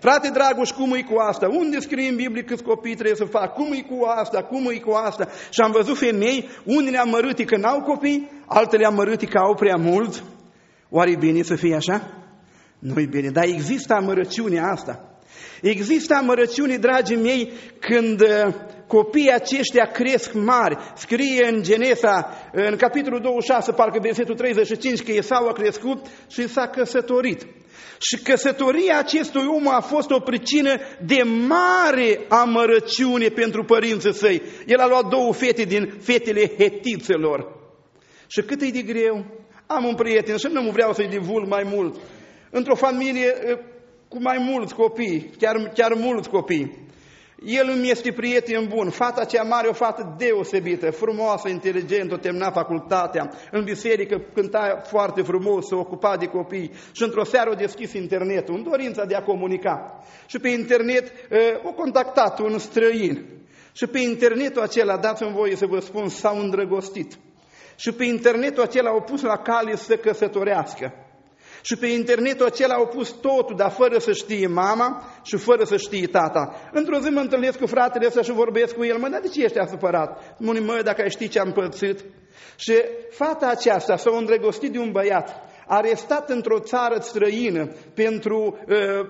Frate Dragoș, cum e cu asta? Unde scrie în Biblie câți copii trebuie să fac? Cum e cu asta? Cum e cu asta? Și am văzut femei, unele amărâte că n-au copii, altele amărâte că au prea mulți. Oare e bine să fie așa? Nu-i bine, dar există amărăciunea asta. Există amărăciune, dragii mei, când copiii aceștia cresc mari. Scrie în Genesa, în capitolul douăzeci și șase, parcă versetul treizeci și cinci, că Esau a crescut și s-a căsătorit. Și căsătoria acestui om a fost o pricină de mare amărăciune pentru părinții săi. El a luat două fete din fetele hetițelor. Și cât e de greu? Am un prieten și nu vreau să-i divulg mai mult. Într-o familie cu mai mulți copii, chiar, chiar mulți copii. El îmi este prieten bun, fata cea mare, o fată deosebită, frumoasă, inteligentă, termina facultatea, în biserică cânta foarte frumos, se ocupa de copii și într-o seară a deschis internetul, în dorința de a comunica. Și pe internet o contactat un străin. Și pe internetul acela, dați-mi voie să vă spun, s-au îndrăgostit. Și pe internetul acela au pus la cale să căsătorească. Și pe internetul acela au pus totul, dar fără să știe mama și fără să știe tata. Într-o zi mă întâlnesc cu fratele ăsta și vorbesc cu el. Mă, dar de ce ești supărat? Mă, mă, dacă ai ști ce am pățit. Și fata aceasta s-a îndrăgostit de un băiat arestat într-o țară străină pentru... Uh,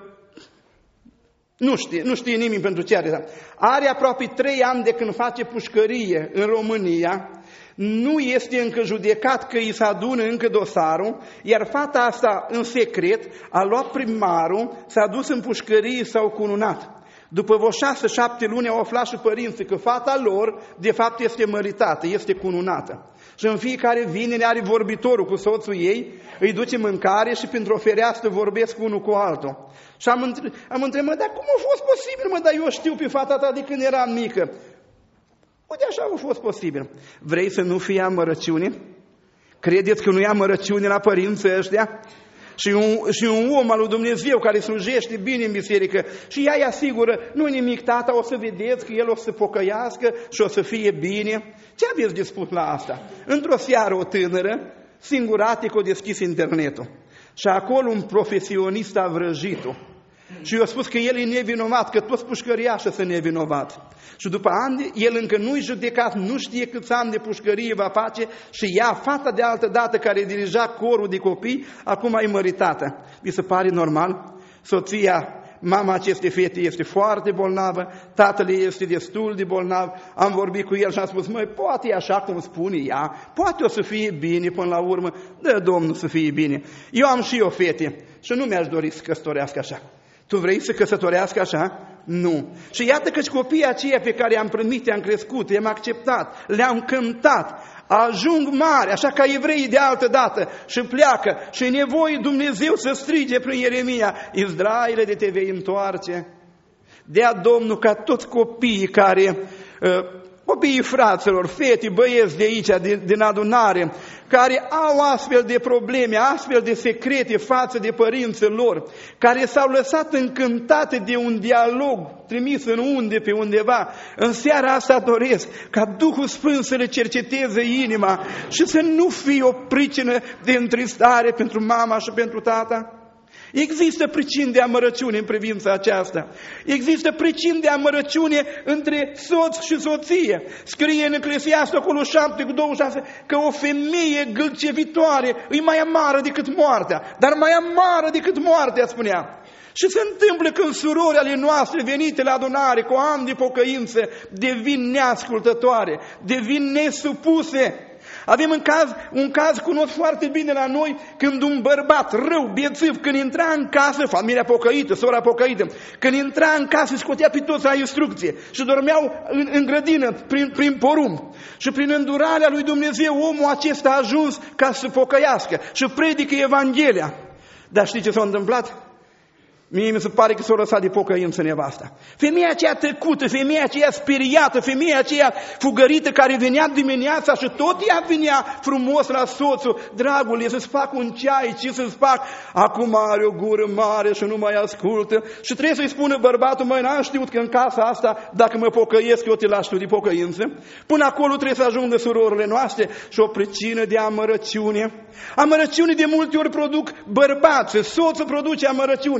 nu știe, nu știe nimeni pentru ce are. Are aproape trei ani de când face pușcărie în România. Nu este încă judecat, că îi se adună încă dosarul, iar fata asta în secret a luat primarul, s-a dus în pușcărie, s-au cununat. După vreo șase, șapte luni au aflat și părinții că fata lor de fapt este măritată, este cununată. Și în fiecare vineri are vorbitorul cu soțul ei, îi duce mâncare și printr-o fereastră vorbesc unul cu altul. Și am, între... am întrebat, dar cum a fost posibil, mă, dar eu știu pe fata ta de când eram mică. Uite, așa a fost posibil. Vrei să nu fie amărăciune? Credeți că nu e amărăciune la părinții ăștia? Și un, și un om al lui Dumnezeu care slujește bine în biserică și ea îi asigură, nu nimic, tata, o să vedeți că el o să se pocăiască și o să fie bine. Ce aveți de spus la asta? Într-o seară o tânără, singuratic, o deschis internetul. Și acolo un profesionist a vrăjit-o. Și i-a spus că el e nevinovat, că toți pușcăriașii sunt nevinovați. Și după ani, el încă nu-i judecat, nu știe câți ani de pușcărie va face și ea, fata de altă dată care dirija corul de copii, acum e măritată. Vi se pare normal? Soția, mama acestei fete este foarte bolnavă, tatăl ei este destul de bolnav, am vorbit cu el și am spus, măi, poate e așa cum spune ea, poate o să fie bine până la urmă, dă Domnul să fie bine. Eu am și o fete și nu mi-aș dori să căsătorească așa. Tu vrei să căsătorească așa? Nu. Și iată că copiii aceia pe care i-am primit, i-am crescut, i-am acceptat, le-am cântat, ajung mari, așa ca evreii de altă dată, și pleacă, și e nevoie Dumnezeu să strige prin Ieremia, Izraile, de te vei întoarce. Dea Domnul ca toți copiii care, uh, copiii fraților, fete, băieți de aici, din, din adunare, care au astfel de probleme, astfel de secrete față de părinții lor, care s-au lăsat încântate de un dialog trimis în unde pe undeva, în seara asta doresc ca Duhul Sfânt să le cerceteze inima și să nu fie o pricină de întristare pentru mama și pentru tata. Există pricini de amărăciune în privința aceasta. Există pricini de amărăciune între soț și soție. Scrie în Eclesiastul acolo șapte cu douăzeci și șase că o femeie gâlcevitoare e mai amară decât moartea, dar mai amară decât moartea, spunea. Și se întâmplă când surori ale noastre venite la adunare cu ani de pocăință devin neascultătoare, devin nesupuse. Avem un caz, un caz cunoscut foarte bine la noi, când un bărbat rău, bețiv, când intra în casă, familia pocăită, sora pocăită, când intra în casă, scotea pe toți la instrucție și dormeau în, în grădină, prin, prin porumb. Și prin îndurarea lui Dumnezeu, omul acesta a ajuns ca să pocăiască și predică Evanghelia. Dar știi ce s-a întâmplat? Mie mi se pare că s-a lăsat de pocăință nevasta. Femeia aceea tăcută, femeia aceea speriată, femeia aceea fugărită care venea dimineața și tot ea venea frumos la soțul. Dragule, să-ți fac un ceai, ce să-ți fac? Acum are o gură mare și nu mai ascultă. Și trebuie să-i spună bărbatul, măi, n-am știut că în casa asta, dacă mă pocăiesc, eu te lași tu de pocăință. Până acolo trebuie să ajungă surorile noastre și o pricină de amărăciune. Amărăciune de multe ori produc bărbați, soțul produce amărăciune.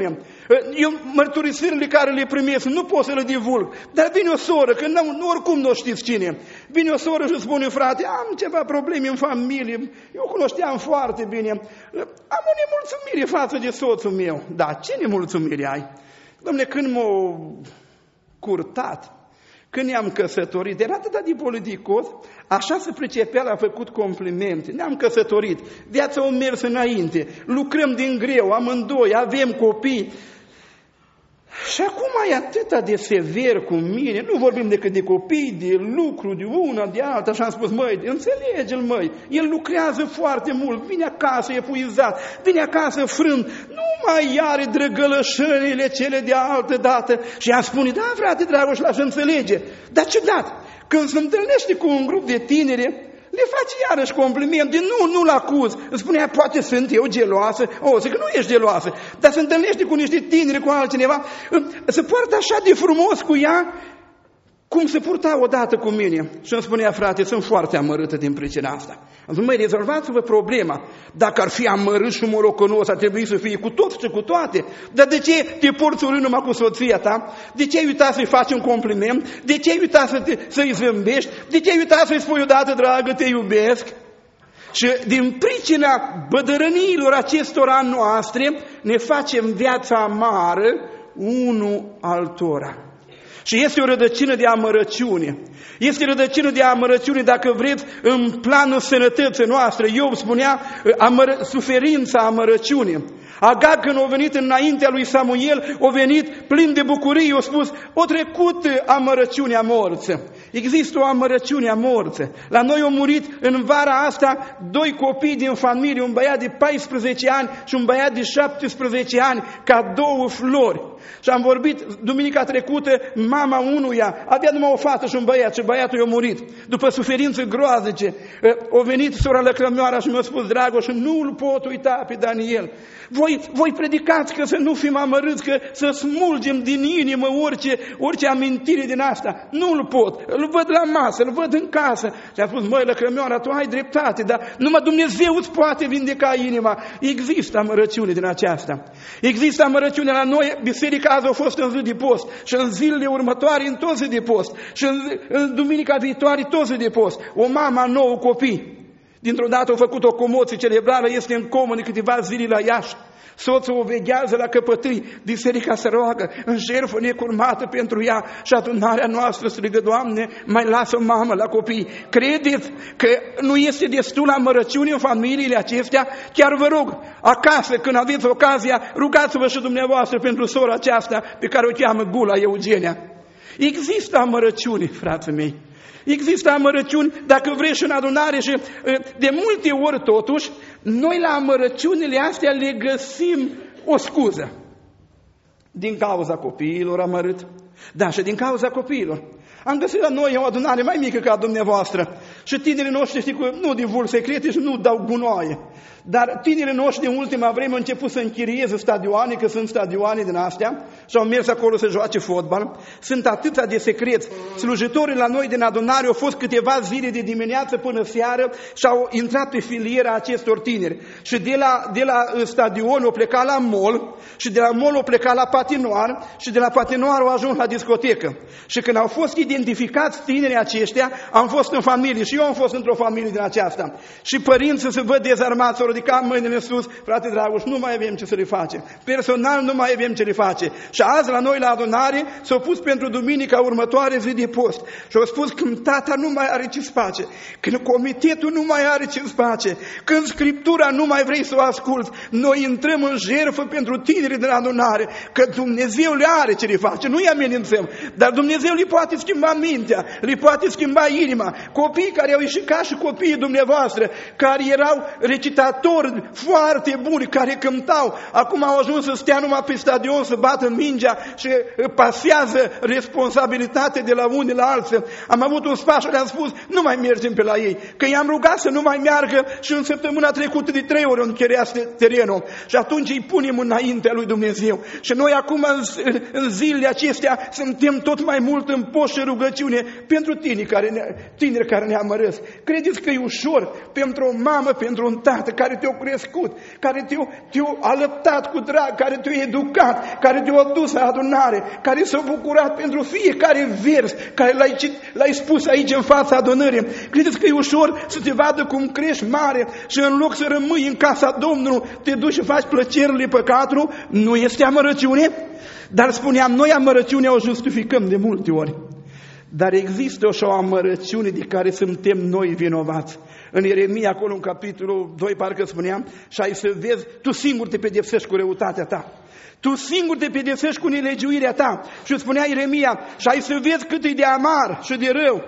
Eu mărturisirile care le primesc nu pot să le divulg, dar vine o soră, că nu, oricum nu știți cine, vine o soră și spune, frate, am ceva probleme în familie, eu cunoșteam foarte bine, am o nemulțumire față de soțul meu. Da, ce nemulțumire ai? Dom'le, când m-au curtat, când ne-am căsătorit, era atât de politicos, așa se pricepea, a făcut complimente. Ne-am căsătorit, viața a mers înainte, lucrăm din greu, amândoi, avem copii. Și acum e atât de sever cu mine, nu vorbim decât de copii, de lucru, de una, de alta, și am spus, măi, înțelege-l, măi, el lucrează foarte mult, vine acasă epuizat, vine acasă frânt, nu mai are drăgălășările cele de altă dată. Și ea spune, da, frate Dragoș, lasă înțelege, dar ciudat, când se întâlnește cu un grup de tineri, le face iarăși complimente, nu, nu-l acuz. Îmi spunea, poate sunt eu geloasă. O, zic că nu ești geloasă, dar se întâlnește cu niște tineri, cu altcineva, se poartă așa de frumos cu ea, cum se purta odată cu mine. Și îmi spunea, frate, sunt foarte amărâtă din pricina asta. Am zis, măi, rezolvați-vă problema. Dacă ar fi amărât și morocănos, ar trebui să fie cu tot și cu toate. Dar de ce te porți urât numai cu soția ta? De ce ai uitat să-i faci un compliment? De ce ai uitat să te, să-i zâmbești? De ce ai uitat să-i spui odată, dragă, te iubesc? Și din pricina bădărăniilor acestora noastre, ne facem viața amară unul altora. Și este o rădăcină de amărăciune. Este rădăcină de amărăciune, dacă vreți, în planul sănătății noastre. Iov spunea amără, suferința amărăciune. Agag, când a venit înaintea lui Samuel, a venit plin de bucurie, a spus, o trecut amărăciunea morții. Există o amărăciune a morții. La noi au murit în vara asta doi copii din familie, un băiat de paisprezece ani și un băiat de șaptesprezece ani, ca două flori. Și am vorbit duminica trecută, mama unuia, avea numai o fată și un băiat și băiatul i-a murit. După suferințe groaznice, a venit sora Lăcrămioara și mi-a spus, Dragoș, nu-l pot uita pe Daniel. Voi, voi predicați că să nu fim amărâți, că să smulgem din inimă orice, orice amintire din asta. Nu-l pot, îl văd la masă, îl văd în casă. Și a spus, măi, Lăcrămioara, tu ai dreptate, dar numai Dumnezeu îți poate vindeca inima. Există amărăciune din aceasta. Există amărăciune la noi, biserica azi a fost în zi de post și în zilele următoare în tot zi de post și în, în duminica viitoare tot zi de post. O mamă, nouă copii. Dintr-o dată a făcut o comoție cerebrală, este în comă de câteva zile la Iași. Soțul o veghează la căpătâi, biserica se roagă, în jertfă necurmată pentru ea și adunarea noastră strigă, Doamne, mai lasă mamă la copii. Credeți că nu este destul amărăciune în familiile acestea? Chiar vă rog, acasă, când aveți ocazia, rugați-vă și dumneavoastră pentru sora aceasta pe care o cheamă Gula Eugenia. Există amărăciune, frații mei. Există amărăciuni, dacă vreți, și în adunare și de multe ori totuși, noi la amărăciunile astea le găsim o scuză. Din cauza copiilor amărât, da, și din cauza copiilor. Am găsit la noi o adunare mai mică ca dumneavoastră și tinerii noștri, știi, nu divulg secrete și nu dau gunoaie. Dar tinerii noștri din ultima vreme au început să închirieze stadioane, că sunt stadioane din astea, și au mers acolo să joace fotbal. Sunt atâția de secreți. Slujitorii la noi din adunare au fost câteva zile de dimineață până seară și au intrat pe filiera acestor tineri. Și de la, de la stadion au plecat la mall și de la mall au plecat la patinoar și de la patinoar au ajuns la discotecă. Și când au fost identificați tinerii aceștia, am fost în familie și eu am fost într-o familie din aceasta. Și părinții se văd dezarmați, s-au ridicat mâinile sus, frate Dragoș, nu mai avem ce să le facem. Personal nu mai avem ce le face. Și azi la noi la adunare s-au pus pentru duminica următoare zi de post. Și au spus când tata nu mai are ce să face, când comitetul nu mai are ce să face, când Scriptura nu mai vrei să o asculți, noi intrăm în jertfă pentru tinerii de la adunare, că Dumnezeu le are ce le face, nu-i amenințăm, dar Dumnezeu le poate schimba mintea, le poate schimba inima. Copiii care au ieșit ca și copiii dumneavoastră, care erau recitatori foarte buni, care cântau, acum au ajuns să stea numai pe stadion, să bată mingea și pasează responsabilitate de la unii la alții. Am avut un spas și le-am spus, nu mai mergem pe la ei, că i-am rugat să nu mai meargă și în săptămâna trecută de trei ori închiriați terenul. Și atunci îi punem înaintea lui Dumnezeu. Și noi acum în, în zilele acestea suntem tot mai mult în post și rugăciune pentru tineri care ne, tineri care ne-am amărăți. Credeți că e ușor pentru o mamă, pentru un tată care te-a crescut, care te-a, te-a alăptat cu drag, care te-a educat, care te-a dus la adunare, care s-a bucurat pentru fiecare vers care l-ai, l-ai spus aici în fața adunării. Credeți că e ușor să te vadă cum crești mare și în loc să rămâi în casa Domnului, te duci și faci plăcerile păcatului? Nu este amărăciune? Dar spuneam, noi amărăciunea o justificăm de multe ori. Dar există și o amărăciune de care suntem noi vinovați. În Ieremia, acolo în capitolul doi, parcă spuneam, și ai să vezi, tu singur te pedepsești cu răutatea ta. Tu singur te pedepsești cu nelegiuirea ta. Și spunea Ieremia, și ai să vezi cât e de amar și de rău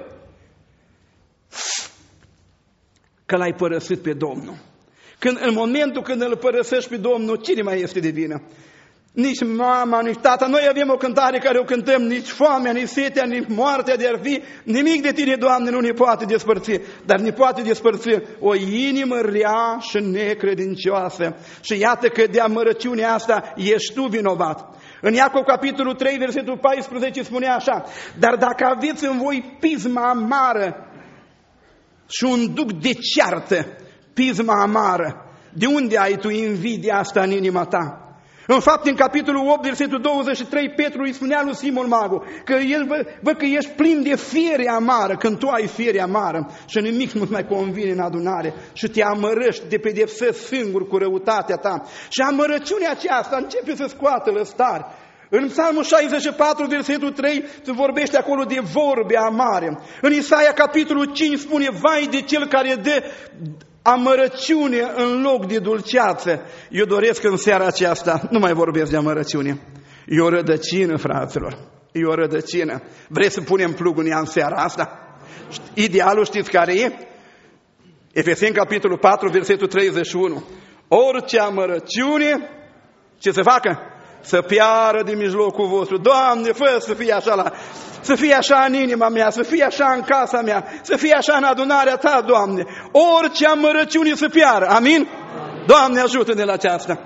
că l-ai părăsit pe Domnul. Când, în momentul când îl părăsești pe Domnul, cine mai este de vină? Nici mama, nici tata. Noi avem o cântare care o cântăm, nici foamea, nici setea, nici moartea de ar fi. Nimic de tine, Doamne, nu ne poate despărți. Dar ne poate despărți o inimă rea și necredincioasă. Și iată că de amărăciunea asta ești tu vinovat. În Iacov, capitolul trei, versetul paisprezece, spune așa: dar dacă aveți în voi pisma amară și un duc de ceartă, pisma amară, de unde ai tu invidia asta în inima ta? În fapt, în capitolul opt, versetul douăzeci și trei, Petru îi spunea lui Simon Magu că el, vă, vă că ești plin de fiere amară, când tu ai fiere amară și nimic nu-ți mai convine în adunare și te amărăști, te pedepsești singur cu răutatea ta. Și amărăciunea aceasta începe să scoată lăstari. În Psalmul șaizeci și patru, versetul trei, se vorbește acolo de vorbe amare. În Isaia, capitolul cinci, spune: vai de cel care dă amărăciune în loc de dulceață. Eu doresc în seara aceasta, nu mai vorbesc de amărăciune, e o rădăcină, fraților, e o rădăcină. Vreți să punem plugul în ea în seara asta? Idealul știți care e? Efeseni, capitolul patru, versetul treizeci și unu. Orice amărăciune, ce să facă? Să piară din mijlocul vostru. Doamne, fă să fie așa la... Să fie așa în inima mea, să fie așa în casa mea, să fie așa în adunarea ta, Doamne. Orice amărăciune să piară. Amin? Amin. Doamne, ajută-ne la aceasta.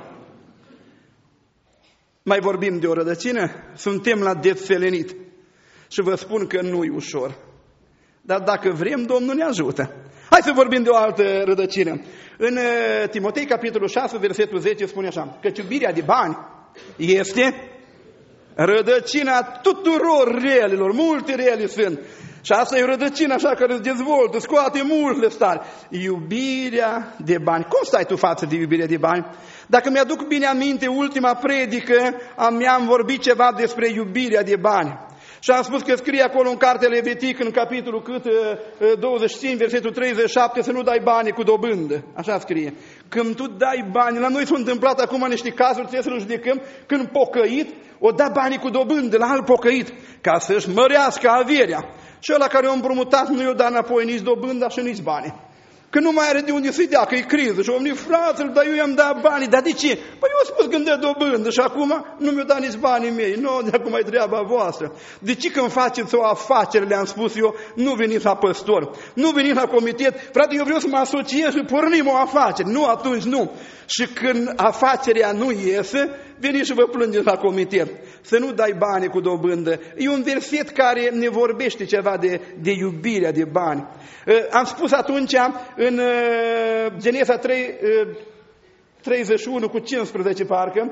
Mai vorbim de o rădăcină? Suntem la dețelenit. Și vă spun că nu e ușor. Dar dacă vrem, Domnul ne ajută. Hai să vorbim de o altă rădăcină. În Timotei, capitolul șase, versetul zece, spune așa: căci iubirea de bani este rădăcina tuturor relelor, multe rele sunt. Și asta e rădăcina așa care îți dezvoltă, scoate multe stari. Iubirea de bani. Cum stai tu față de iubirea de bani? Dacă mi-aduc bine aminte, ultima predică a mea am vorbit ceva despre iubirea de bani. Și am spus că scrie acolo în cartea Levitic, în capitolul cât, douăzeci și cinci, versetul treizeci și șapte, să nu dai bani cu dobândă. Așa scrie. Când tu dai bani, la noi s-au întâmplat acum niște cazuri, trebuie să le judecăm, când pocăit, o da banii cu dobândă la alt pocăit, ca să-și mărească averea. Și ăla care o împrumutat nu i-o da înapoi nici dobânda și nici banii. Că nu mai are de unde să-i dea, că e criză. Și omul: fraților, dar eu i-am dat banii. Dar de ce? Păi eu am spus când dă dobândă și acum nu mi-o dat nici banii mei. Nu, de acum e treaba voastră. De ce când faceți o afacere, le-am spus eu, nu veniți la păstor, nu veniți la comitet? Frate, eu vreau să mă asociez și pornim o afacere. Nu, atunci nu. Și când afacerea nu iese, veniți și vă plângeți la comitet. Să nu dai bani cu dobândă. E un verset care ne vorbește ceva de, de iubirea de bani. Am spus atunci în Genesa trei, treizeci și unu cu cincisprezece parcă,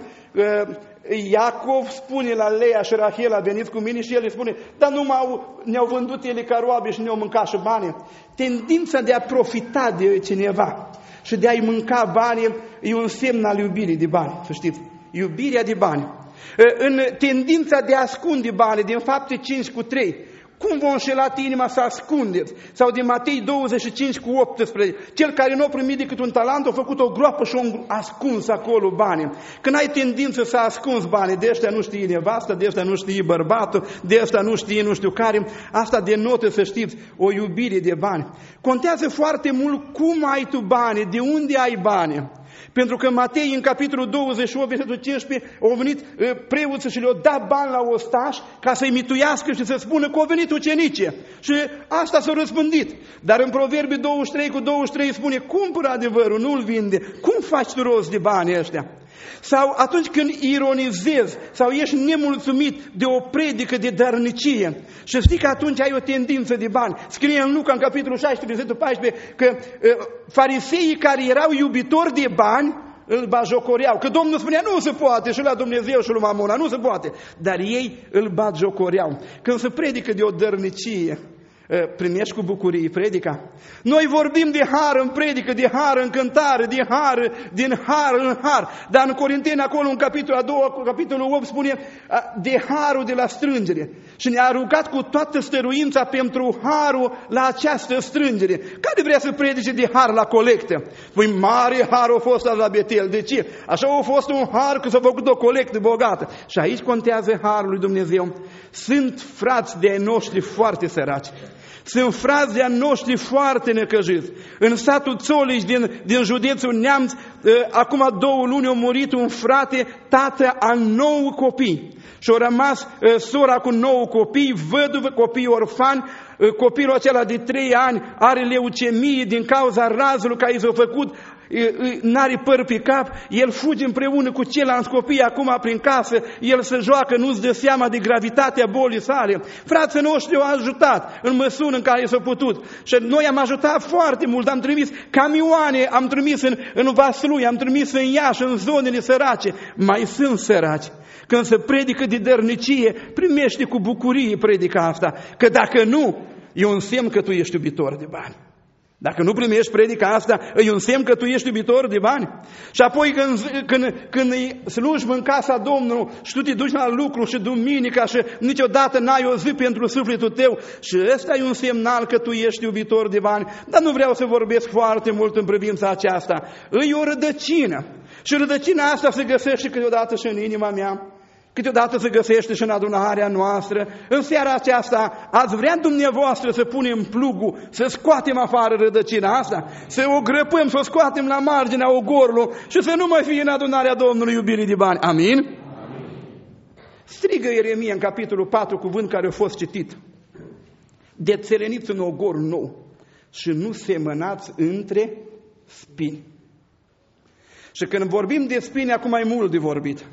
Iacov spune la Leia și Rahel: a venit cu mine, și el îi spune: dar nu m-au, ne-au vândut ele ca roabe și ne-au mâncat și banii. Tendința de a profita de cineva și de a-i mânca banii e un semn al iubirii de bani, să știți. Iubirea de bani. În tendința de a ascunde bani, din Fapte cinci cu trei, cum vă înșelați inima să ascundeți? Sau din Matei douăzeci și cinci cu optsprezece, cel care nu a primit decât un talent a făcut o groapă și a ascuns acolo banii. Când ai tendință să ascunzi banii, de ăștia nu știi nevastă, de ăștia nu știi bărbatul, de ăștia nu știi nu știu care, asta denotă, să știți, o iubire de bani. Contează foarte mult cum ai tu bani, de unde ai bani. Pentru că Matei, în capitolul douăzeci și opt, versetul cincisprezece, au venit preoții și le-au dat bani la ostaș ca să-i mituiască și să spună că au venit ucenice. Și asta s-a răspândit. Dar în Proverbii douăzeci și trei cu douăzeci și trei spune: cumpără adevărul, nu-l vinde. Cum faci tu rost de banii ăștia? Sau atunci când ironizezi sau ești nemulțumit de o predică de dărnicie și știi că atunci ai o tendință de bani. Scrie în Luca, în capitolul șaisprezece, versetul paisprezece, că uh, fariseii care erau iubitori de bani îl bajocoreau. Că Domnul spunea, nu se poate, și la Dumnezeu și la Mamona, nu se poate. Dar ei îl bajocoreau. Când se predică de o dărnicie, primești cu bucurie predica? Noi vorbim de har în predică, de har în cântare, de har, din har în har. Dar în Corinteni, acolo, în capitolul a doua, capitolul opt, spune de harul de la strângere. Și ne-a rugat cu toată stăruința pentru harul la această strângere. Care vrea să predice de har la colectă? Păi mare har a fost la Betel. De ce? Așa a fost un har că s-a făcut o colectă bogată. Și aici contează harul lui Dumnezeu. Sunt frați de-ai noștri foarte săraci. Sunt frați de-ai noștri foarte necăjiți. În satul Țoliș din, din județul Neamț, acum două luni a murit un frate, tată al nouă copii. Și a rămas sora cu nouă copii, văduvă, copii orfani. Copilul acela de trei ani are leucemie din cauza razului care i s-a făcut, n-are păr pe cap, el fuge împreună cu ceilalți copii acum prin casă, el se joacă, nu-ți dă seama de gravitatea bolii sale. Frații noștri au ajutat în măsură în care s-a putut. Și noi am ajutat foarte mult, am trimis camioane, am trimis în, în Vaslui, am trimis în Iași, în zonele sărace. Mai sunt săraci. Când se predică de dărnicie, primește cu bucurie predica asta. Că dacă nu, e un semn că tu ești iubitor de bani. Dacă nu primești predica asta, e un semn că tu ești iubitor de bani. Și apoi când, când, când e slujbă în casa Domnului și tu te duci la lucru și duminica și niciodată n-ai o zi pentru sufletul tău, și ăsta e un semnal că tu ești iubitor de bani. Dar nu vreau să vorbesc foarte mult în privința aceasta. E o rădăcină. Și rădăcina asta se găsește câteodată și în inima mea. Câteodată se găsește și în adunarea noastră. În seara aceasta ați vrea dumneavoastră să punem plugul, să scoatem afară rădăcina asta, să o grăpăm, să o scoatem la marginea ogorului și să nu mai fie în adunarea Domnului iubirii de bani. Amin? Amin. Strigă Ieremia în capitolul patru, cuvânt care a fost citit. Dețeleniți un ogor nou și nu semănați între spini. Și când vorbim de spini, acum mai mult de vorbit.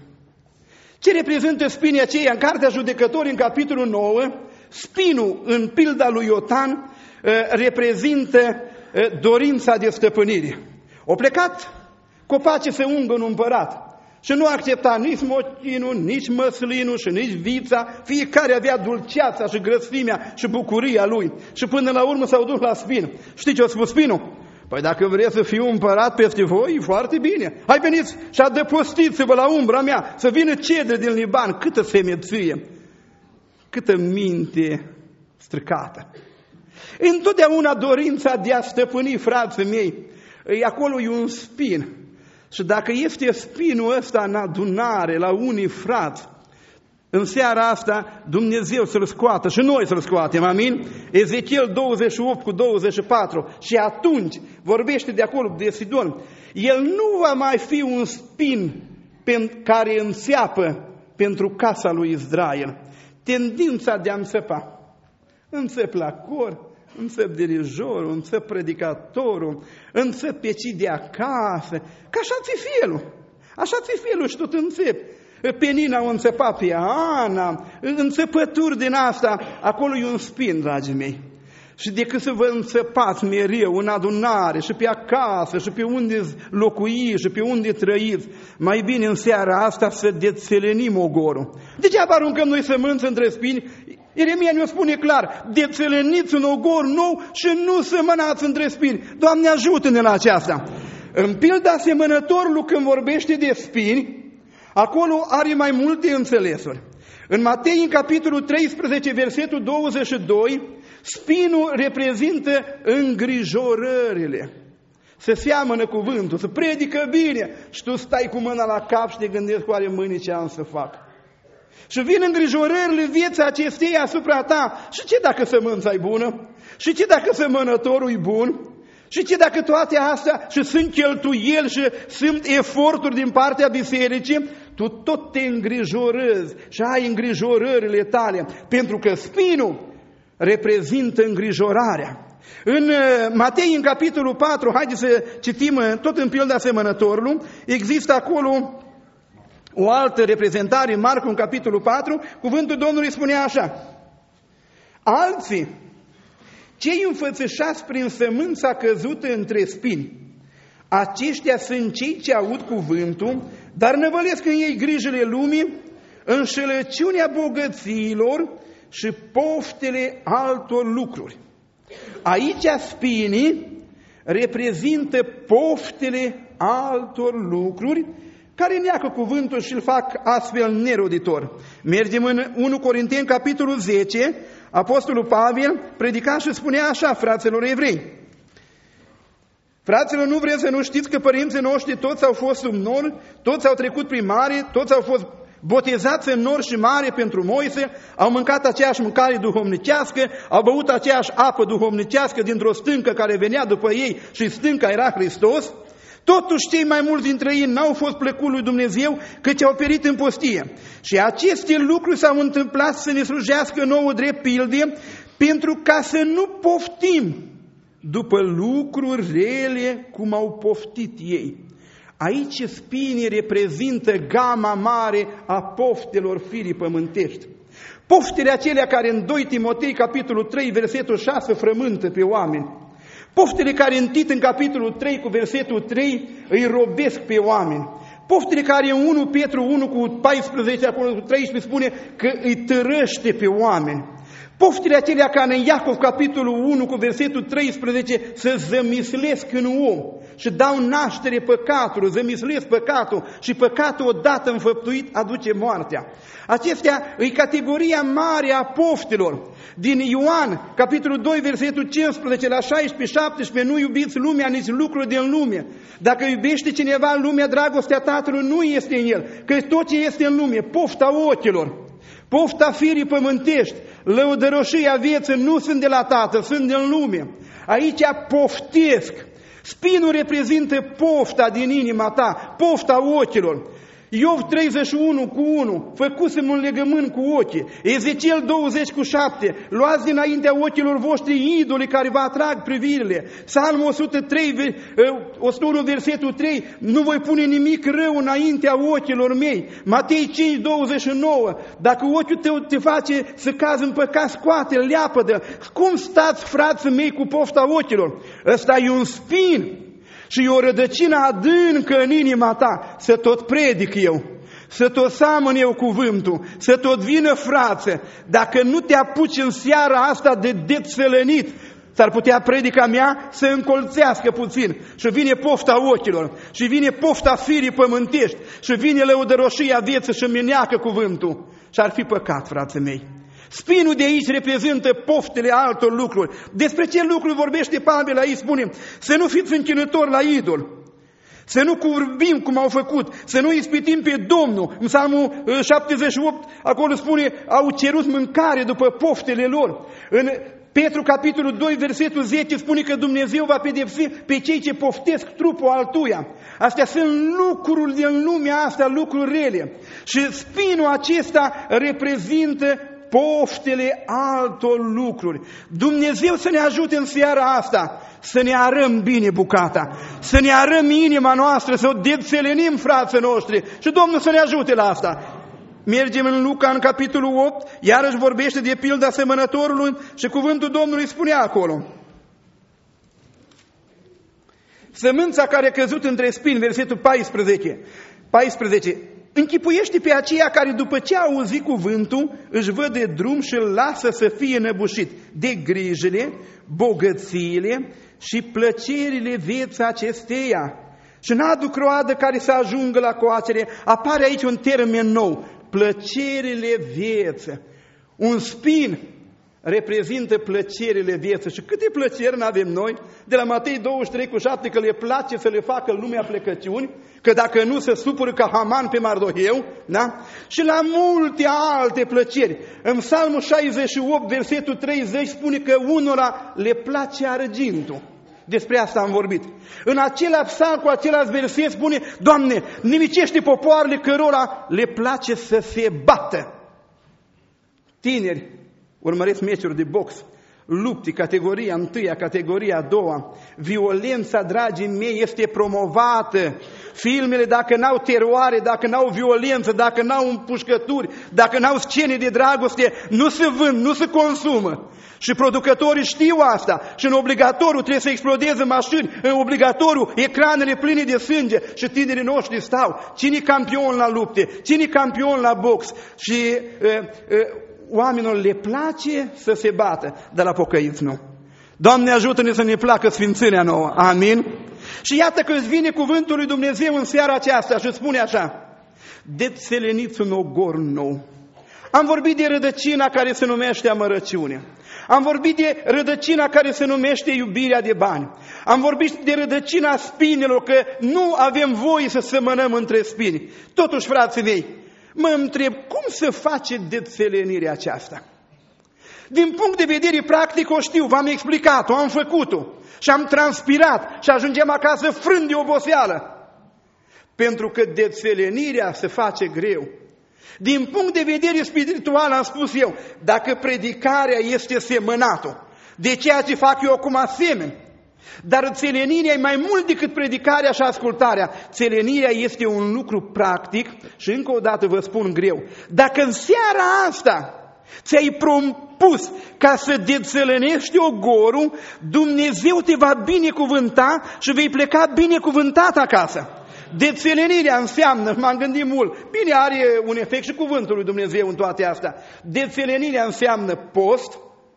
Ce reprezintă spinii aceia? În Cartea Judecători, în capitolul nouă, spinul în pilda lui Iotan reprezintă dorința de stăpânire. O plecat copace să ungă un împărat și nu accepta nici smochinul, nici măslinul și nici vița. Fiecare avea dulceața și grăsimea și bucuria lui. Și până la urmă s-au dus la spin. Știi ce a spus spinul? Păi dacă vreți să fiu împărat peste voi, e foarte bine. Hai veniți și adăpostiți-vă la umbra mea, să vină cedre din Liban. Câtă semeție, câtă minte stricată. Întotdeauna dorința de a stăpâni, frații mei, e acolo e un spin. Și dacă este spinul ăsta în adunare la unii frați, în seara asta Dumnezeu să-l scoată și noi să-l scoatem, amin? Ezechiel douăzeci și opt cu douăzeci și patru. Și atunci vorbește de acolo, de Sidon, el nu va mai fi un spin care înțeapă pentru casa lui Israel. Tendința de a înțepa. Înțep la cor, înțep dirijorul, înțep predicatorul, înțep pe cei de acasă. Că așa ți felul. Așa ți felul și tot înțepi. Pe Nina o înțepa pe Ana, înțepături din asta, acolo e un spin, dragii mei. Și decât să vă înțepați mereu în adunare și pe acasă și pe unde locuiți și pe unde trăiți, mai bine în seara asta să dețelenim ogorul. Degeaba aruncăm noi sămânță între spini. Ieremia ne-o spune clar, dețeleniți un ogor nou și nu semănați între spini. Doamne, ajută-ne la aceasta. În pilda semănătorului, când vorbește de spini, acolo are mai multe înțelesuri. În Matei, în capitolul treisprezece, versetul douăzeci și doi, spinul reprezintă îngrijorările. Se seamănă cuvântul, se predică bine și tu stai cu mâna la cap și te gândești cu ale mâinii ce am să fac. Și vin îngrijorările vieții acesteia asupra ta. Și ce dacă sămânța e bună? Și ce dacă semănătorul e bun? Și ce dacă toate astea și sunt cheltuieli și sunt eforturi din partea bisericii, tu tot te îngrijorezi și ai îngrijorările tale, pentru că spinul reprezintă îngrijorarea. În Matei, în capitolul patru, haideți să citim tot în pilda semănătorului, există acolo o altă reprezentare, în Marcu, în capitolul patru, cuvântul Domnului spunea așa: alții, cei înfățișați prin sămânța căzută între spini, aceștia sunt cei ce aud cuvântul, dar năvălesc în ei grijile lumii, înșelăciunea bogățiilor și poftele altor lucruri. Aici spinii reprezintă poftele altor lucruri care neacă cuvântul și îl fac astfel neroditor. Mergem în unu Corinteni, capitolul zece, Apostolul Pavel predica și spunea așa fraților evrei: fraților, nu vreți să nu știți că părinții noștri toți au fost sub nor, toți au trecut prin mare, toți au fost botezați în nor și mare pentru Moise, au mâncat aceeași mâncare duhovnicească, au băut aceeași apă duhovnicească dintr-o stâncă care venea după ei și stânca era Hristos. Totuși cei mai mulți dintre ei n-au fost plăcut lui Dumnezeu, căci au perit în pustie. Și aceste lucruri s-au întâmplat să ne slujească nouă drept pilde, pentru ca să nu poftim după lucruri rele cum au poftit ei. Aici spinii reprezintă gama mare a poftelor firii pământești. Poftele acelea care în doi Timotei, capitolul trei, versetul șase, frământă pe oameni. Poftele care în Tit, în capitolul trei, cu versetul trei, îi robesc pe oameni. Poftele care în unu Petru unu, cu paisprezece, acolo cu treisprezece, spune că îi târăște pe oameni. Poftele acelea care în Iacov, capitolul unu, cu versetul treisprezece, se zămislesc în om și dau naștere păcatului, zămislesc păcatul și păcatul odată înfăptuit aduce moartea. Acestea e categoria mare a poftelor. Din Ioan, capitolul doi, versetul cincisprezece la șaisprezece, șaptesprezece, nu iubiți lumea, nici lucruri din lume. Dacă iubește cineva lumea, dragostea Tatălui nu este în el, că tot ce este în lume, pofta ochilor, pofta firii pământești, lăudăroșia vieții nu sunt de la Tatăl, sunt din lume. Aici poftesc. Spinul reprezintă pofta din inima ta, pofta ochilor. Iov treizeci și unu cu unu, făcusem un legământ cu ochii. Ezechiel douăzeci cu șapte, luați dinaintea ochilor voștri idoli care vă atrag privirile. Psalmul o sută trei, o sută unu, versetul trei, nu voi pune nimic rău înaintea ochilor mei. Matei cinci, douăzeci și nouă, dacă ochiul tău te face să cazi în păcat, scoate-l, leapă-de. Cum stați, frații mei, cu pofta ochilor? Ăsta e un spin. Și e o rădăcină adâncă în inima ta, să tot predic eu, să tot seamăn eu cuvântul, să tot vină frață. Dacă nu te apuci în seara asta de dețălănit, s-ar putea predica mea să încolțească puțin. Și vine pofta ochilor, și vine pofta firii pământești, și vine lăudăroșia vieții și mineacă cuvântul. Și ar fi păcat, frații mei. Spinul de aici reprezintă poftele altor lucruri. Despre ce lucruri vorbește Pavel aici? Spune: să nu fiți închinători la idol, să nu curbim cum au făcut, să nu ispitim pe Domnul. În Psalmul șaptezeci și opt, acolo spune: au cerut mâncare după poftele lor. În Petru, capitolul doi, versetul zece, spune că Dumnezeu va pedepsi pe cei ce poftesc trupul altuia. Astea sunt lucruri din lumea asta, lucruri rele. Și spinul acesta reprezintă poftele altor lucruri. Dumnezeu să ne ajute în seara asta să ne arăm bine bucata, să ne arăm inima noastră, să o dețelenim, frații noștri, și Domnul să ne ajute la asta. Mergem în Luca, în capitolul opt, iarăși vorbește de pilda semănătorului și cuvântul Domnului spune acolo: sămânța care a căzut între spini, versetul paisprezece, paisprezece, închipuiește pe aceia care după ce au auzit cuvântul își văd de drum și îl lasă să fie înăbușit de grijile, bogățiile și plăcerile vieții acesteia. Și n-aduc roadă care să ajungă la coacere. Apare aici un termen nou: plăcerile vieții. Un spin reprezintă plăcerile vieții. Și câte plăceri n-avem noi? De la Matei douăzeci și trei cu șapte, că le place să le facă lumea plecăciuni, că dacă nu se supără ca Haman pe Mardoheu, da? Și la multe alte plăceri. În Psalmul șaizeci și opt, versetul treizeci, spune că unora le place argintul. Despre asta am vorbit. În același psalm, cu același verset, spune: Doamne, nimicește popoarele cărora le place să se bată. Tineri, urmăresc meciuri de box, lupte, categoria întâia, categoria a doua. Violența, dragii mei, este promovată. Filmele, dacă n-au teroare, dacă n-au violență, dacă n-au împușcături, dacă n-au scene de dragoste, nu se vând, nu se consumă. Și producătorii știu asta. Și în obligatoriu trebuie să explodeze mașini, în obligatoriu ecranele pline de sânge și tinerii noștri stau. Cine e campion la lupte? Cine e campion la box? Și uh, uh, oamenilor le place să se bată, dar la pocăiți nu. Doamne, ajută-ne să ne placă sfințenia nouă. Amin? Și iată că îți vine cuvântul lui Dumnezeu în seara aceasta și spune așa: dețeleniți un ogor nou. Am vorbit de rădăcina care se numește amărăciune. Am vorbit de rădăcina care se numește iubirea de bani. Am vorbit de rădăcina spinelor, că nu avem voie să semănăm între spini. Totuși, frații mei, mă întreb, cum se face dețelenirea aceasta? Din punct de vedere practic o știu, v-am explicat-o, am făcut-o și am transpirat și ajungem acasă frânt de oboseală. Pentru că dețelenirea se face greu. Din punct de vedere spiritual am spus eu, dacă predicarea este semănatul, de ceea ce fac eu acum asemen. Dar țelenirea e mai mult decât predicarea și ascultarea. Țelenirea este un lucru practic și încă o dată vă spun greu. Dacă în seara asta ți-ai propus ca să dețelenești ogorul, Dumnezeu te va binecuvânta și vei pleca binecuvântat acasă. Dețelenirea înseamnă, m-am gândit mult, bine, are un efect și cuvântul lui Dumnezeu în toate astea. Dețelenirea înseamnă post,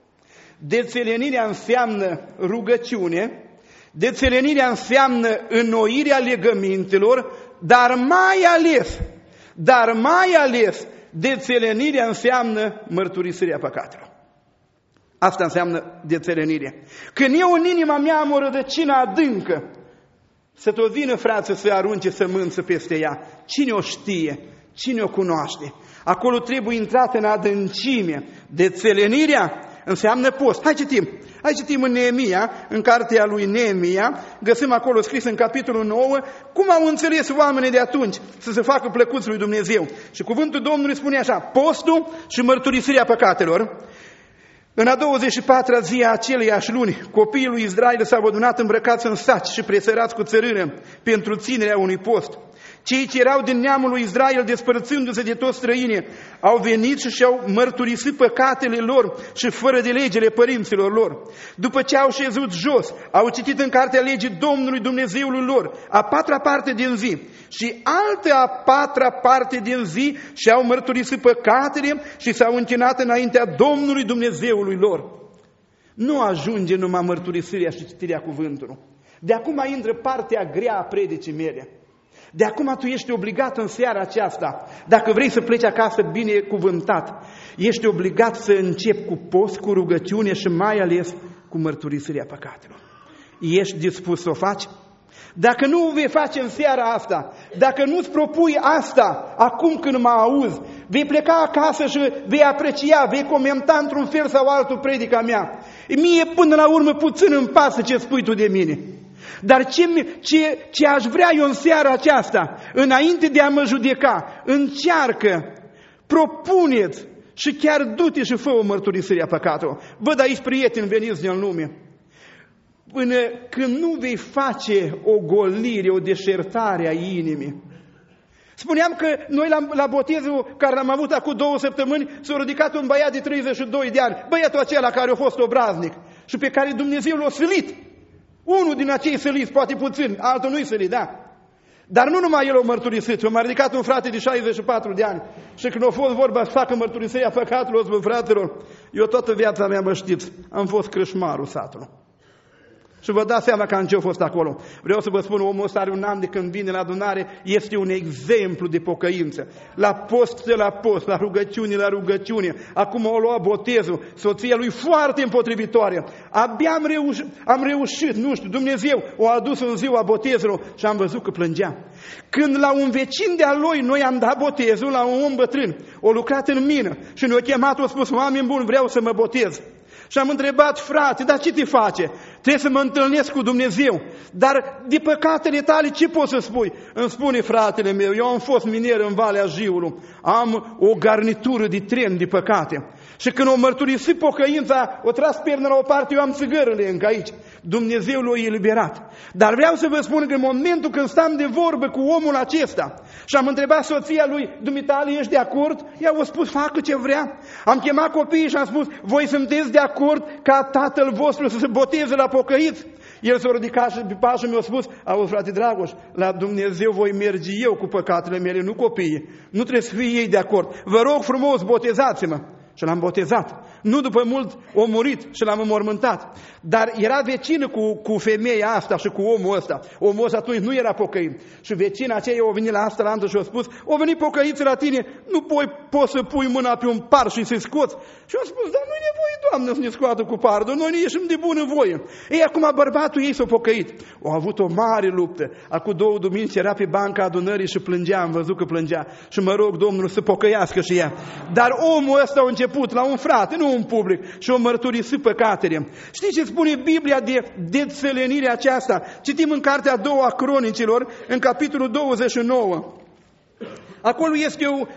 dețelenirea înseamnă rugăciune, dețelenirea înseamnă înnoirea legămintelor, dar mai ales, dar mai ales, dețelenirea înseamnă mărturisirea păcatelor. Asta înseamnă dețelenirea. Când eu în inima mea am o rădăcină adâncă, să tot vină, frate, să arunce sămânță peste ea. Cine o știe? Cine o cunoaște? Acolo trebuie intrat în adâncime. Dețelenirea înseamnă post. Hai citim. Hai citim în Neemia, în cartea lui Neemia, găsim acolo scris în capitolul nouă, cum au înțeles oamenii de atunci să se facă plăcuți lui Dumnezeu. Și cuvântul Domnului spune așa: postul și mărturisirea păcatelor. În a douăzeci și patra zi a aceleiași luni, copiii lui Israel s-au adunat îmbrăcați în saci și presărați cu țărână pentru ținerea unui post. Cei ce erau din neamul lui Israel, despărțându-se de toți străinii, au venit și și-au mărturisit păcatele lor și fără de legile părinților lor. După ce au șezut jos, au citit în cartea legii Domnului Dumnezeului lor, a patra parte din zi, și altă a patra parte din zi și-au mărturisit păcatele și s-au închinat înaintea Domnului Dumnezeului lor. Nu ajunge numai mărturisirea și citirea cuvântului. De acum intră partea grea a predicii mele. De acum tu ești obligat în seara aceasta, dacă vrei să pleci acasă binecuvântat, ești obligat să începi cu post, cu rugăciune și mai ales cu mărturisirea păcatelor. Ești dispus să o faci? Dacă nu o vei face în seara asta, dacă nu-ți propui asta acum când mă auzi, vei pleca acasă și vei aprecia, vei comenta într-un fel sau altul predica mea. Mie până la urmă puțin îmi pasă ce spui tu de mine. Dar ce, ce, ce aș vrea eu în seara aceasta, înainte de a mă judeca, încearcă, propuneți și chiar du-te și fă o mărturisire a păcatelor. Văd aici prieteni veniți din lume. Până când nu vei face o golire, o deșertare a inimii. Spuneam că noi la, la botezul care l-am avut acum două săptămâni s-a ridicat un băiat de treizeci și doi de ani, băiatul acela care a fost obraznic și pe care Dumnezeu l-a sălit. Unul din acei săliți, poate puțin, altul nu-i sălit, da. Dar nu numai el a mărturisit, s-a mai ridicat un frate de șaizeci și patru de ani și când a fost vorba să facă mărturisirea păcatelor, spun, fratelor, eu toată viața mea, mă știți, am fost crâșmarul satului. Și vă dați seama că ce a fost acolo. Vreau să vă spun, omul ăsta are un an de când vine la adunare, este un exemplu de pocăință. La post, la post, la rugăciune, la rugăciune. Acum o lua botezul, soția lui foarte împotrivitoare. Abia am reușit, am reușit, nu știu, Dumnezeu o adus în ziua botezului și am văzut că plângea. Când la un vecin de-al lui noi am dat botezul, la un om bătrân, o lucrat în mină și ne-a chemat, a spus, oameni buni, vreau să mă botez. Și am întrebat, frate, dar ce te face? Trebuie să mă întâlnesc cu Dumnezeu. Dar de păcatele tale ce poți să spui? Îmi spune fratele meu, eu am fost minier în Valea Jiului. Am o garnitură de tren de păcate. Și când o mărturisit pocăința, o tras perna la o parte, eu am țigărele încă aici. Dumnezeu l-a eliberat. Dar vreau să vă spun că în momentul când stăm de vorbă cu omul acesta și am întrebat soția lui, dumitale, ești de acord? Ea a spus, facă ce vrea. Am chemat copiii și am spus, voi sunteți de acord ca tatăl vostru să se boteze la pocăiți? El s-a ridicat și pe pașă mi-a spus, auzi, frate Dragoș, la Dumnezeu voi merge eu cu păcatele mele, nu copiii. Nu trebuie să fie ei de acord. Vă rog frumos, botezați-mă. Și l-am botezat. Nu după mult a murit și l-am înmormântat. Dar era vecină cu, cu femeia asta și cu omul ăsta. Omul ăsta atunci nu era pocăit. Și vecina aceea a venit la asta la anul și a spus, o venit pocăiți la tine, nu poi, poți să pui mâna pe un par și să-i scoți. Și a spus, dar nu-i nevoie, Doamne, să ne scoată cu pardul, noi ne ieșim de bună voie. Ei, acum bărbatul ei s-a pocăit. Au avut o mare luptă. Acum două duminici era pe banca adunării și plângea, am văzut că plângea. Și mă rog Domnul să pocăiască și ea. Dar omul ăsta a început la un frate, nu un public, și o mărturisit păcatele. Știți ce spune Biblia de dețelenirea aceasta? Citim în cartea a doua Cronicilor, în capitolul douăzeci și nouă. Acolo este o,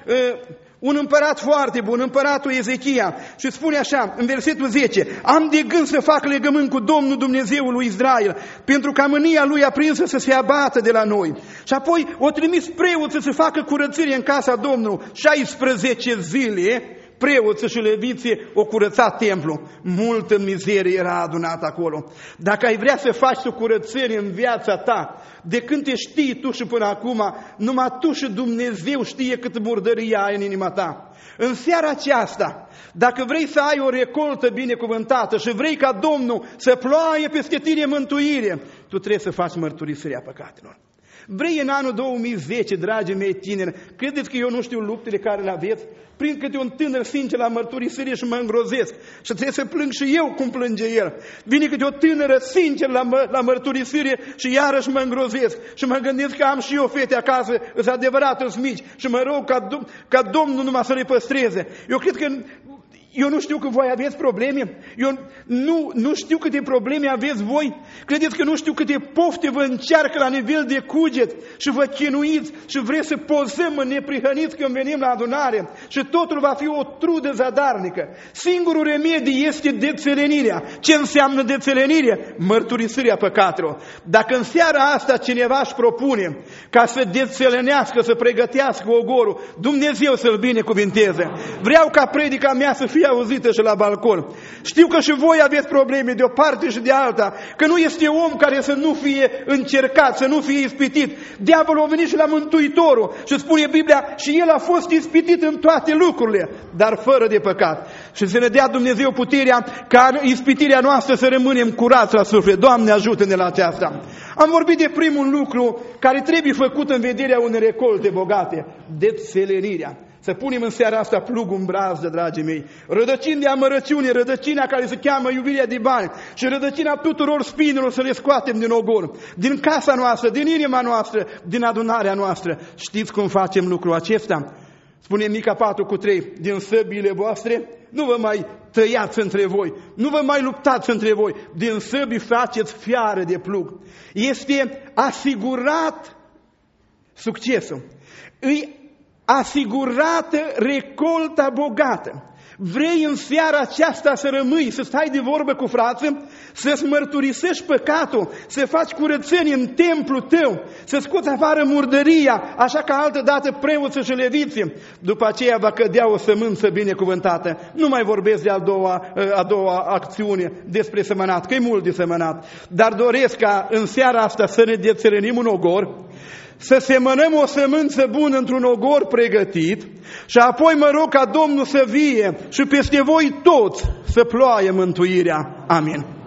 un împărat foarte bun, împăratul Ezechia, și spune așa, în versetul zece, am de gând să fac legământ cu Domnul Dumnezeul lui Israel, pentru ca mânia lui aprinsă să se abată de la noi. Și apoi o trimis preoții să facă curățire în casa Domnului, șaisprezece zile, preoții și leviții o curățat templu. Multă mizerie era adunată acolo. Dacă ai vrea să faci o curățenie în viața ta, de când te știi tu și până acum, numai tu și Dumnezeu știe cât murdărie ai în inima ta. În seara aceasta, dacă vrei să ai o recoltă binecuvântată și vrei ca Domnul să ploaie peste tine mântuire, tu trebuie să faci mărturisirea păcatelor. Vrei în anul două mii zece, dragii mei tineri, credeți că eu nu știu luptele care le aveți? Prind câte un tânăr sincer la mărturisire și mă îngrozesc. Și trebuie să plâng și eu cum plânge el. Vine câte o tânără sincer la, mă, la mărturisire și iarăși mă îngrozesc. Și mă gândesc că am și eu fete acasă, sunt adevărat, sunt mici. Și mă rog ca, ca Domnul numai să le păstreze. Eu cred că... Eu nu știu că voi aveți probleme, eu nu, nu știu câte probleme aveți voi, credeți că nu știu câte pofte vă încearcă la nivel de cuget și vă chinuiți și vreți să pozăm în neprihăniți când venim la adunare și totul va fi o trudă zadarnică. Singurul remediu este dețelenirea. Ce înseamnă dețelenire? Mărturisirea păcatelor. Dacă în seara asta cineva își propune ca să dețelenească, să pregătească ogorul, Dumnezeu să-l binecuvinteze. Vreau ca predica mea să fie auzită și la balcon. Știu că și voi aveți probleme de o parte și de alta, că nu este om care să nu fie încercat, să nu fie ispitit. Diavolul a venit și la Mântuitorul și spune Biblia, și el a fost ispitit în toate lucrurile, dar fără de păcat. Și să ne dea Dumnezeu puterea ca în ispitirea noastră să rămânem curați la suflet. Doamne, ajută-ne la aceasta. Am vorbit de primul lucru care trebuie făcut în vederea unei recolte bogate, dețelenirea. Să punem în seara asta plugul în brazdă, dragii mei. Rădăcini de amărăciune, rădăcina care se cheamă iubirea de bani și rădăcina tuturor spinelor să le scoatem din ogor, din casa noastră, din inima noastră, din adunarea noastră. Știți cum facem lucrul acesta? Spune Mica patru cu trei, din săbiile voastre nu vă mai tăiați între voi, nu vă mai luptați între voi, din săbii faceți fiară de plug. Este asigurat succesul. Îi asigurată recolta bogată. Vrei în seara aceasta să rămâi, să stai de vorbă cu frații, să-ți mărturisești păcatul, să faci curățenie în templul tău, să scoți afară murdăria, așa ca altă dată preoții și leviții. După aceea va cădea o sămânță binecuvântată. Nu mai vorbesc de a doua, a doua acțiune despre sămănat, că e mult de sămănat. Dar doresc ca în seara asta să ne dețelenim un ogor, să semănăm o sămânță bună într-un ogor pregătit și apoi mă rog ca Domnul să vie și peste voi toți să ploaie mântuirea. Amin.